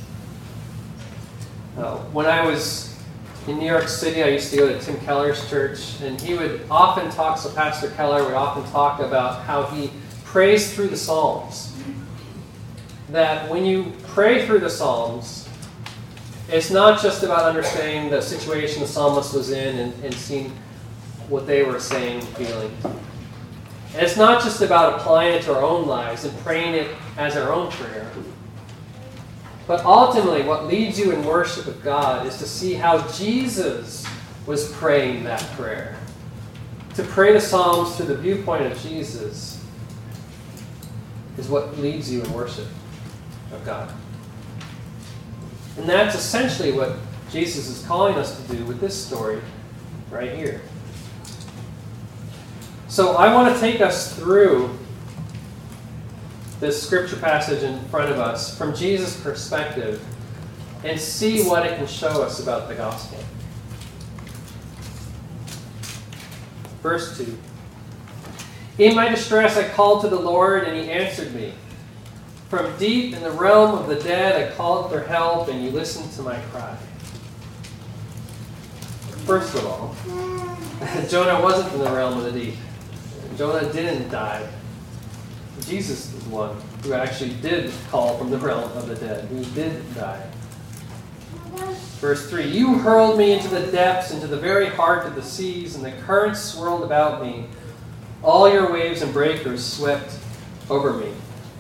Uh, when I was in New York City, I used to go to Tim Keller's church, and he would often talk, so Pastor Keller would often talk about how he prays through the Psalms. That when you pray through the Psalms, it's not just about understanding the situation the psalmist was in and, and seeing what they were saying and feeling. And it's not just about applying it to our own lives and praying it as our own prayer. But ultimately, what leads you in worship of God is to see how Jesus was praying that prayer. To pray the Psalms through the viewpoint of Jesus is what leads you in worship of God. And that's essentially what Jesus is calling us to do with this story right here. So I want to take us through this scripture passage in front of us from Jesus' perspective and see what it can show us about the gospel. Verse two. In my distress I called to the Lord, and he answered me. From deep in the realm of the dead I called for help, and you listened to my cry. First of all, Jonah wasn't in the realm of the deep. Jonah didn't die. Jesus is one who actually did call from the realm of the dead. He did die. Verse three, you hurled me into the depths, into the very heart of the seas, and the currents swirled about me. All your waves and breakers swept over me.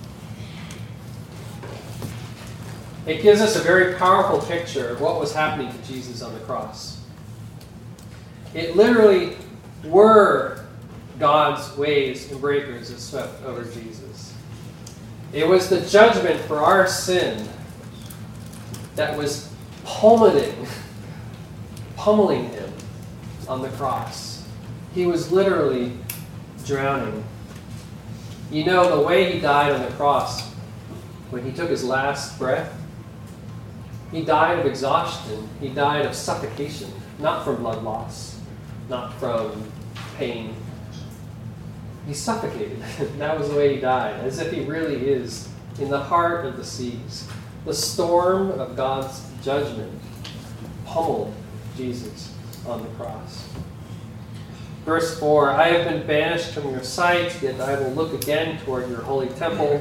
It gives us a very powerful picture of what was happening to Jesus on the cross. It literally were God's waves and breakers that swept over Jesus. It was the judgment for our sin that was pummeling, pummeling him on the cross. He was literally drowning. You know, the way he died on the cross, when he took his last breath, he died of exhaustion. He died of suffocation, not from blood loss, not from pain. He suffocated. That was the way he died, as if he really is in the heart of the seas. The storm of God's judgment pummeled Jesus on the cross. Verse four, I have been banished from your sight, yet I will look again toward your holy temple.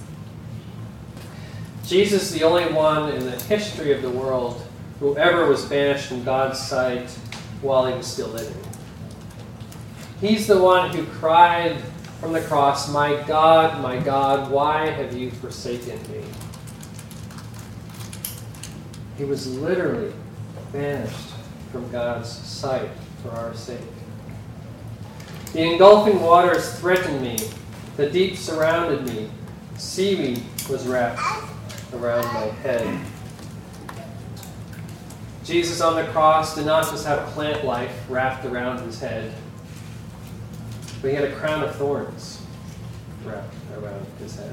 Jesus is the only one in the history of the world who ever was banished from God's sight while he was still living. He's the one who cried from the cross, my God, my God, why have you forsaken me? He was literally banished from God's sight for our sake. The engulfing waters threatened me. The deep surrounded me. Seaweed was wrapped around my head. Jesus on the cross did not just have plant life wrapped around his head, but he had a crown of thorns wrapped around his head.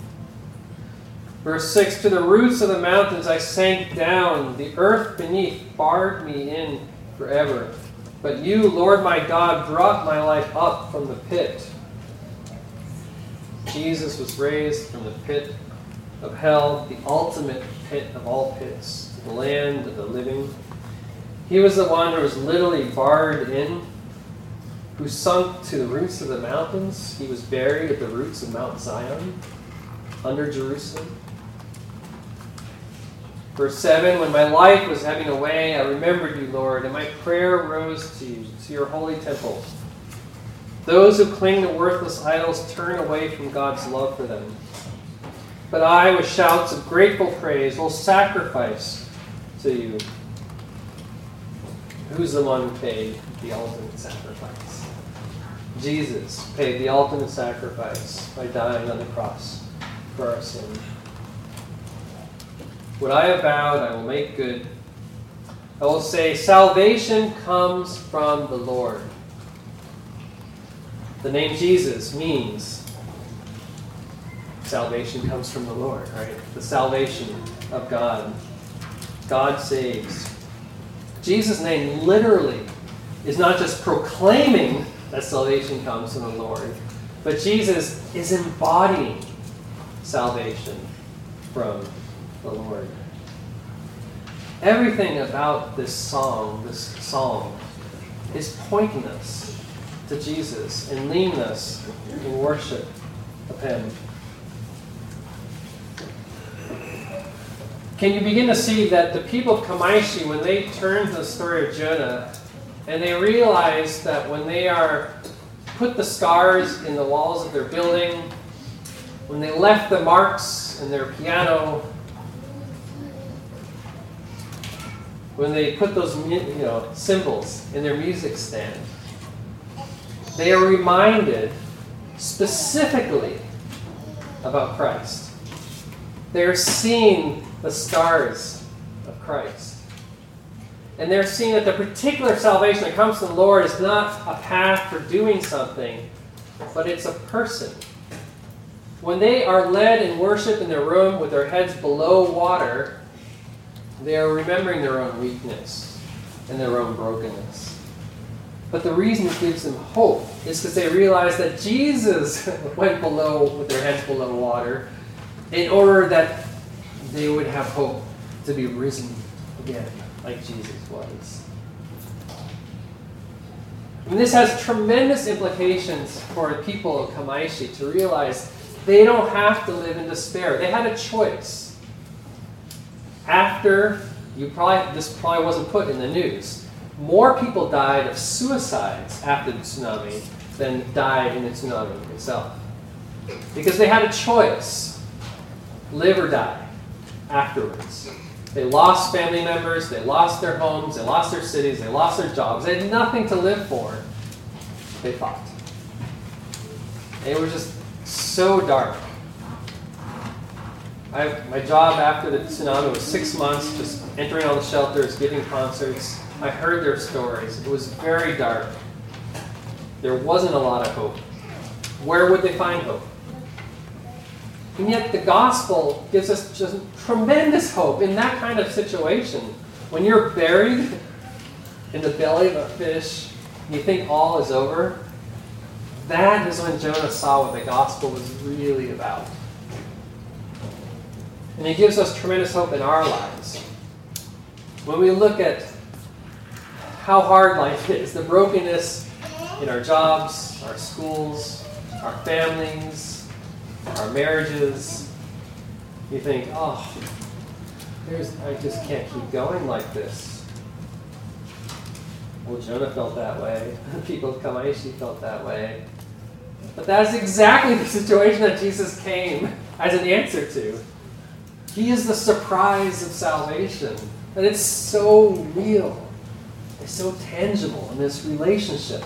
Verse six, to the roots of the mountains I sank down. The earth beneath barred me in forever. But you, Lord my God, brought my life up from the pit. Jesus was raised from the pit of hell, the ultimate pit of all pits, the land of the living. He was the one who was literally barred in who sunk to the roots of the mountains. He was buried at the roots of Mount Zion, under Jerusalem. Verse seven, when my life was ebbing away, I remembered you, Lord, and my prayer rose to you, to your holy temple. Those who cling to worthless idols turn away from God's love for them. But I, with shouts of grateful praise, will sacrifice to you. Who's the one who paid the ultimate sacrifice? Jesus paid the ultimate sacrifice by dying on the cross for our sin. What I have vowed, I will make good. I will say, salvation comes from the Lord. The name Jesus means salvation comes from the Lord, right? The salvation of God. God saves. Jesus' name literally is not just proclaiming that salvation comes from the Lord, but Jesus is embodying salvation from the Lord. Everything about this song, this psalm, is pointing us to Jesus and leading us in worship of Him. Can you begin to see that the people of Kamaishi, when they turn to the story of Jonah, and they realize that when they are put the scars in the walls of their building, when they left the marks in their piano, when they put those you know, symbols in their music stand, they are reminded specifically about Christ. They are seeing the scars of Christ. And they're seeing that the particular salvation that comes from the Lord is not a path for doing something, but it's a person. When they are led in worship in their room with their heads below water, they are remembering their own weakness and their own brokenness. But the reason it gives them hope is because they realize that Jesus went below with their heads below water in order that they would have hope to be risen again like Jesus was. And this has tremendous implications for the people of Kamaishi to realize they don't have to live in despair. They had a choice. After, you probably this probably wasn't put in the news, more people died of suicides after the tsunami than died in the tsunami itself. Because they had a choice, live or die, afterwards. They lost family members, they lost their homes, they lost their cities, they lost their jobs. They had nothing to live for. They fought. It was just so dark. I, my job after the tsunami was six months, just entering all the shelters, giving concerts. I heard their stories. It was very dark. There wasn't a lot of hope. Where would they find hope? And yet the gospel gives us just tremendous hope in that kind of situation. When you're buried in the belly of a fish, and you think all is over, that is when Jonah saw what the gospel was really about. And it gives us tremendous hope in our lives. When we look at how hard life is, the brokenness in our jobs, our schools, our families, our marriages, you think, oh, there's, I just can't keep going like this. Well, Jonah felt that way. People of Kamaishi felt that way. But that's exactly the situation that Jesus came as an answer to. He is the surprise of salvation. And it's so real. It's so tangible in this relationship.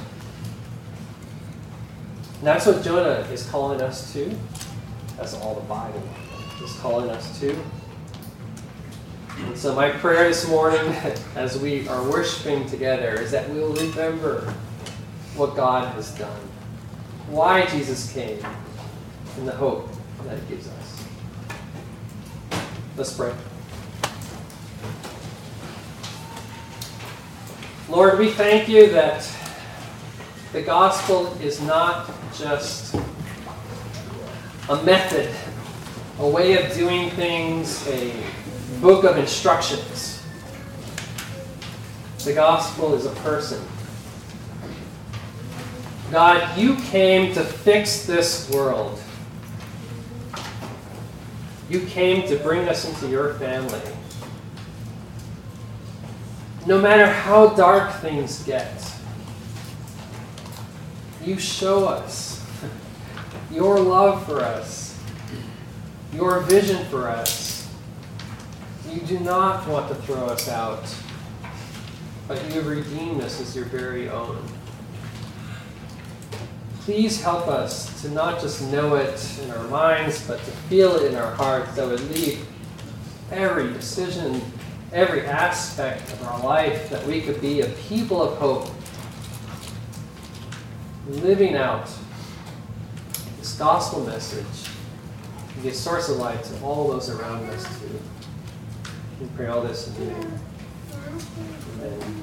And that's what Jonah is calling us to. That's all the Bible is calling us to. And so my prayer this morning as we are worshiping together is that we'll remember what God has done, why Jesus came, and the hope that it gives us. Let's pray. Lord, we thank you that the gospel is not just a method, a way of doing things, a book of instructions. The gospel is a person. God, you came to fix this world. You came to bring us into your family. No matter how dark things get, you show us your love for us, your vision for us. You do not want to throw us out, but you have redeemed us as your very own. Please help us to not just know it in our minds, but to feel it in our hearts, that would lead every decision, every aspect of our life, that we could be a people of hope, living out this gospel message, and be a source of light to all those around us too. We pray all this in your name. Amen.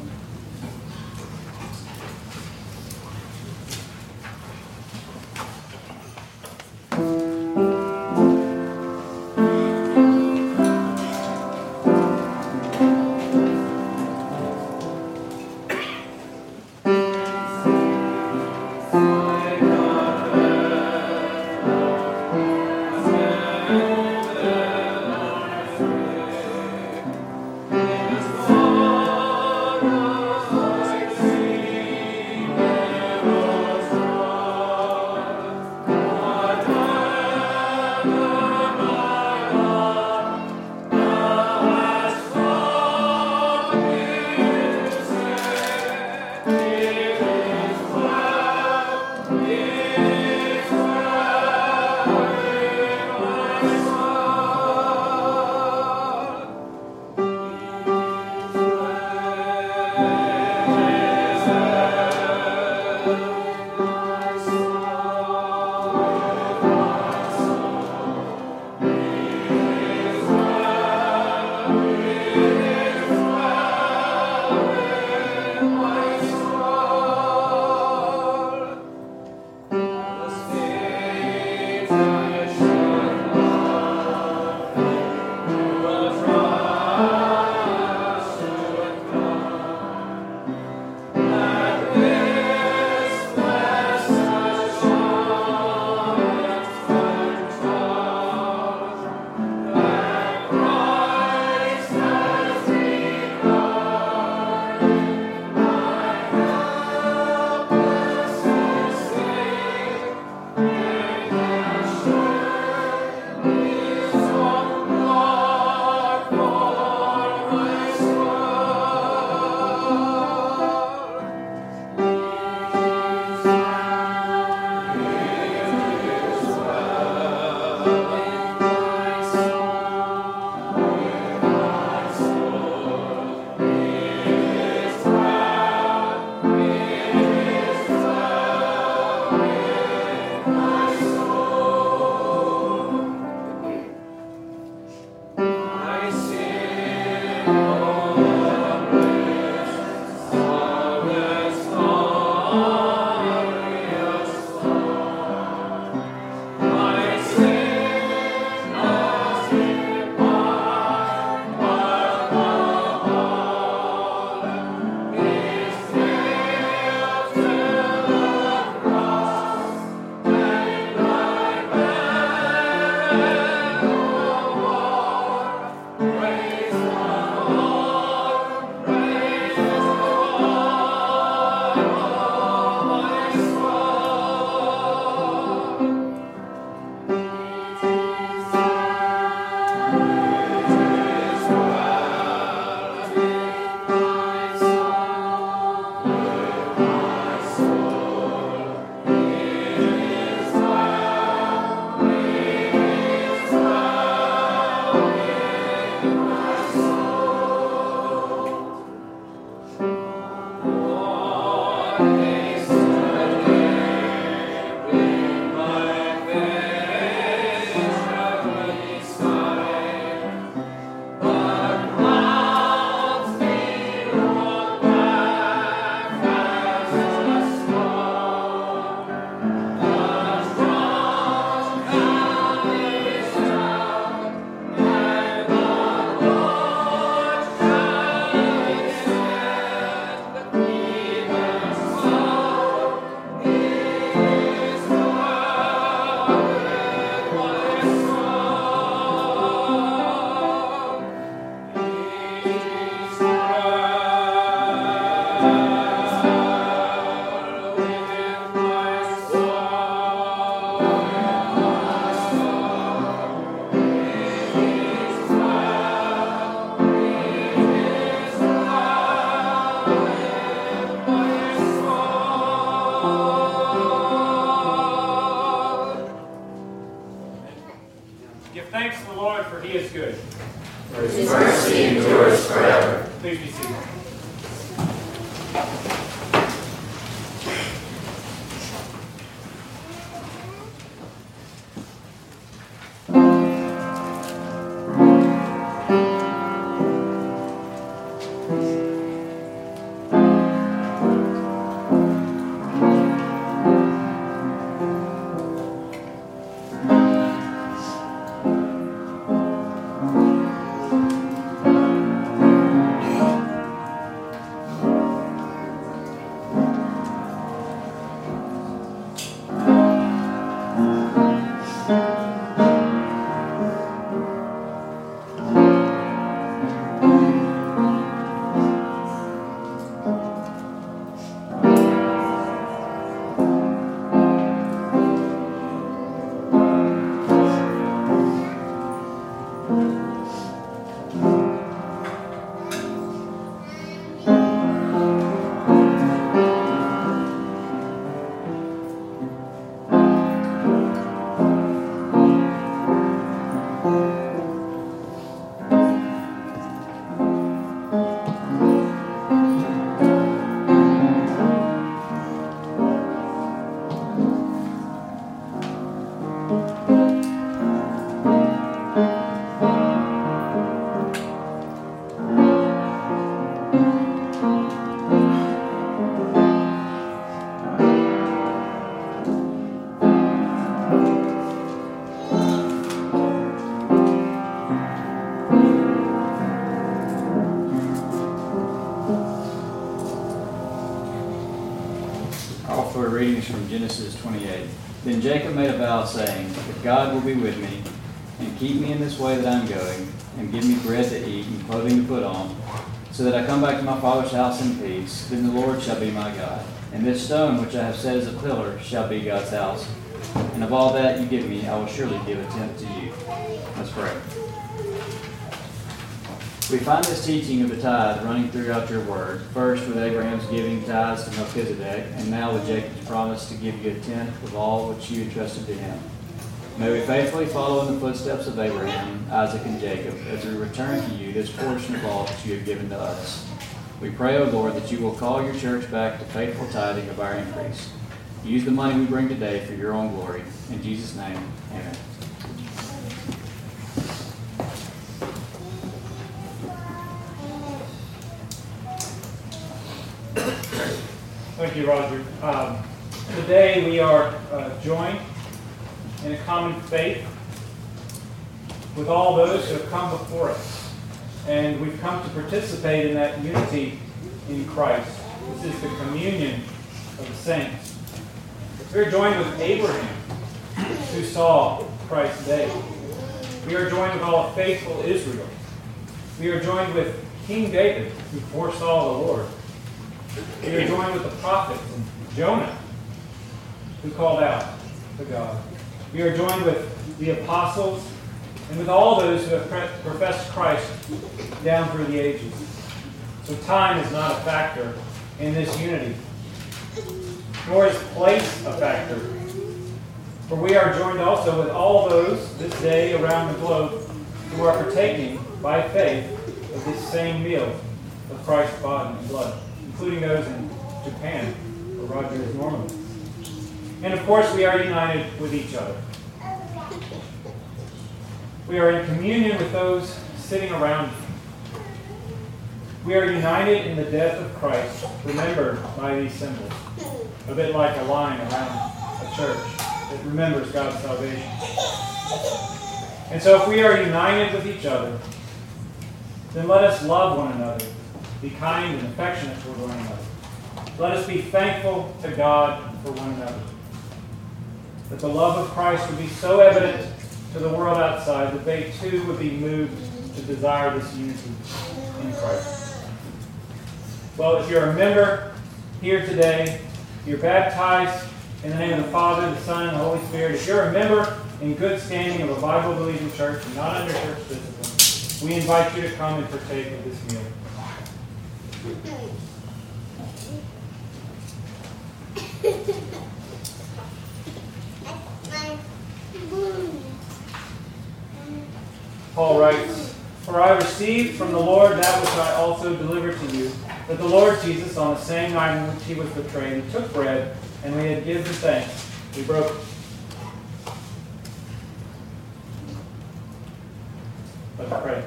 for a reading is from Genesis twenty-eight. Then Jacob made a vow, saying, If God will be with me, and keep me in this way that I am going, and give me bread to eat and clothing to put on, so that I come back to my father's house in peace, then the Lord shall be my God. And this stone which I have set as a pillar shall be God's house. And of all that you give me, I will surely give a tenth to you. Let's pray. We find this teaching of the tithe running throughout your word, first with Abraham's giving tithes to Melchizedek, and now with Jacob's promise to give you a tenth of all which you entrusted to him. May we faithfully follow in the footsteps of Abraham, Isaac, and Jacob as we return to you this portion of all that you have given to us. We pray, O Lord, that you will call your church back to faithful tithing of our increase. Use the money we bring today for your own glory. In Jesus' name, amen. Thank you, Roger. Um, today we are uh, joined in a common faith with all those who have come before us. And we've come to participate in that unity in Christ. This is the communion of the saints. We are joined with Abraham, who saw Christ's day. We are joined with all of faithful Israel. We are joined with King David, who foresaw the Lord. We are joined with the prophets and Jonah, who called out to God. We are joined with the apostles and with all those who have professed Christ down through the ages. So time is not a factor in this unity, nor is place a factor. For we are joined also with all those this day around the globe who are partaking by faith of this same meal of Christ's body and blood, including those in Japan, where Roger is normally. And of course, we are united with each other. We are in communion with those sitting around you. We are united in the death of Christ, remembered by these symbols, a bit like a line around a church that remembers God's salvation. And so if we are united with each other, then let us love one another, be kind and affectionate toward one another. Let us be thankful to God for one another. That the love of Christ would be so evident to the world outside that they too would be moved to desire this unity in Christ. Well, if you're a member here today, you're baptized in the name of the Father, the Son, and the Holy Spirit. If you're a member in good standing of a Bible-believing church and not under church discipline, we invite you to come and partake of this meal. Paul writes, For I received from the Lord that which I also delivered to you, that the Lord Jesus, on the same night in which he was betrayed, he took bread, and when he had given thanks, he broke it. Let's pray.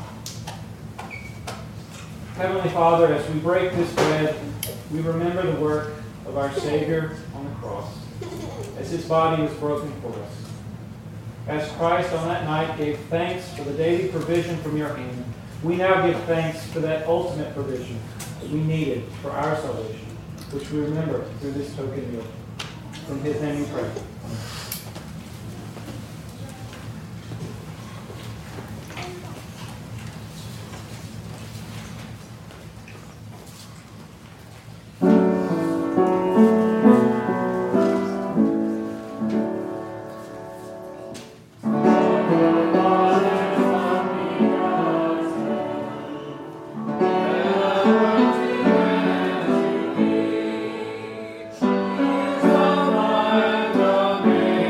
Heavenly Father, as we break this bread, we remember the work of our Savior on the cross, as his body was broken for us. As Christ on that night gave thanks for the daily provision from your hand, we now give thanks for that ultimate provision that we needed for our salvation, which we remember through this token meal. In his name we pray. Amen.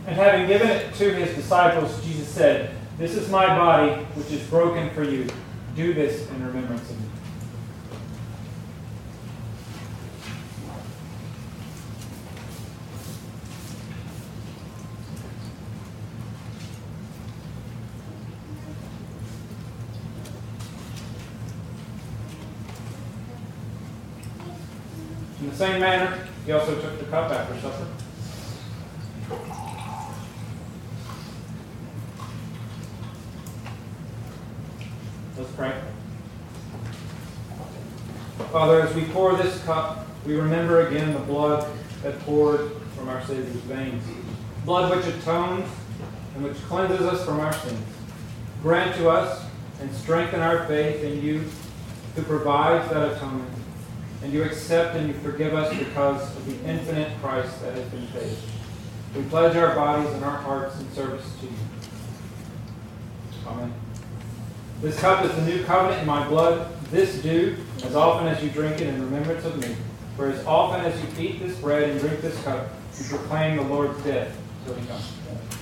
And having given it to his disciples, Jesus said, "This is my body, which is broken for you. Do this in remembrance of me." In the same manner, he also took the cup after supper. Let's pray. Father, as we pour this cup, we remember again the blood that poured from our Savior's veins. Blood which atones and which cleanses us from our sins. Grant to us and strengthen our faith in you who provides that atonement. And you accept and you forgive us because of the infinite price that has been paid. We pledge our bodies and our hearts in service to you. Amen. This cup is the new covenant in my blood. This do as often as you drink it in remembrance of me. For as often as you eat this bread and drink this cup, you proclaim the Lord's death till he comes.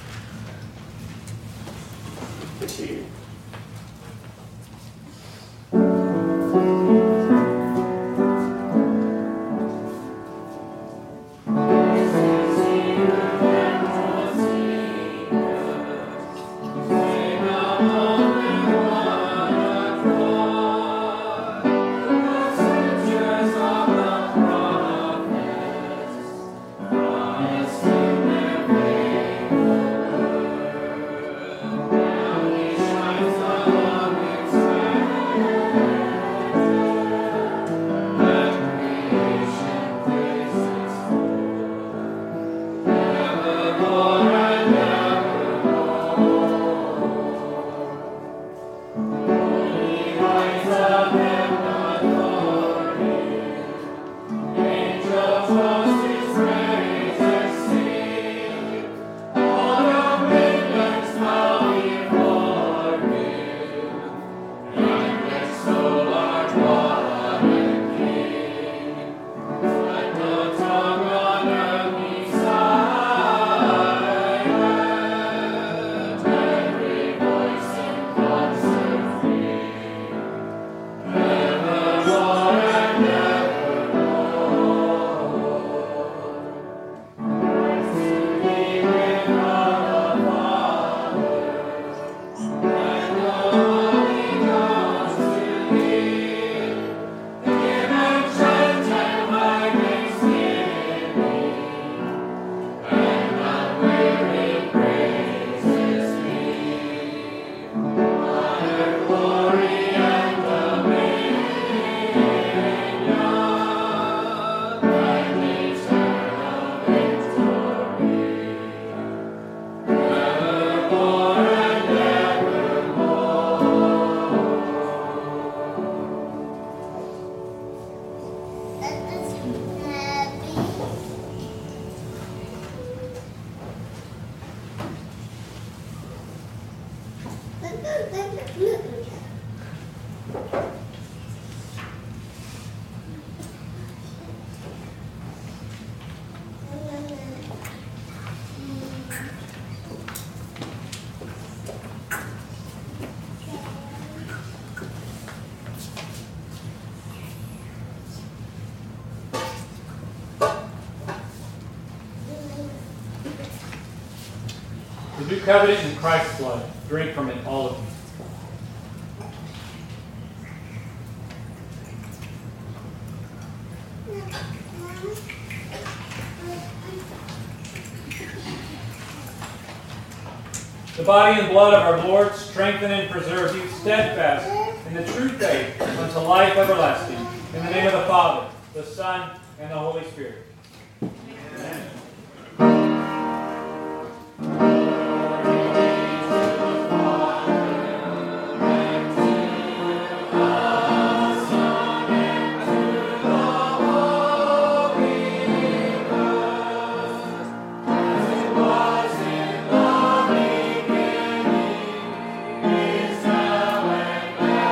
The new covenant in Christ's blood. Drink from it, all of you. The body and blood of our Lord strengthen and preserve you steadfast in the true faith unto life everlasting. In the name of the Father, the Son, and the Holy Spirit. Amen.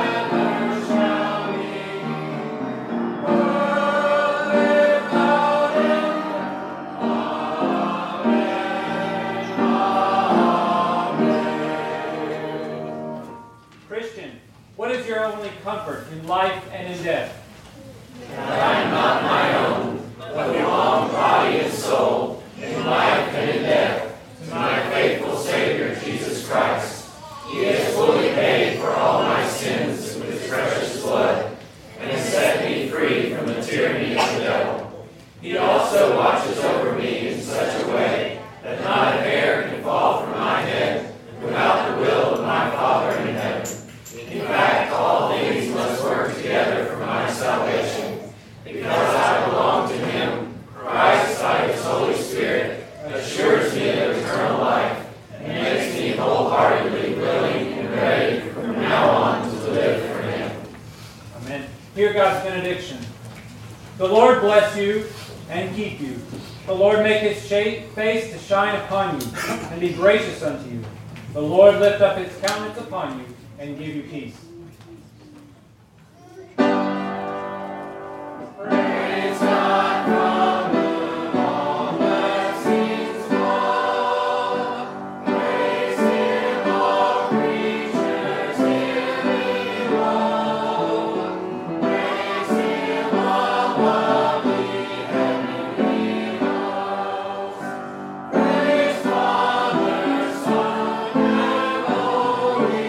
Without comfort in life and in death. And I am not my own, but belong body and soul, in life and in death, to my faithful Savior, Jesus Christ. He has fully paid for all my sins with his precious blood, and has set me free from the tyranny of the devil. He also watches over me in such a way that not a hair can fall from my head without the will of my Father in heaven. In fact, all things must work together for my salvation, because I belong to him. Christ, by his Holy Spirit, assures me of eternal life, and makes me wholeheartedly willing and ready from now on to live for him. Amen. Hear God's benediction. The Lord bless you and keep you. The Lord make his face to shine upon you and be gracious unto you. The Lord lift up his countenance upon you and give you peace. Praise God from whom all blessings flow. Praise him, all creatures here below. Praise him, all lovely heavenly hosts. Praise Father, Son, and Holy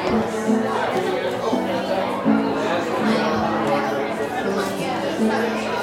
Thank you.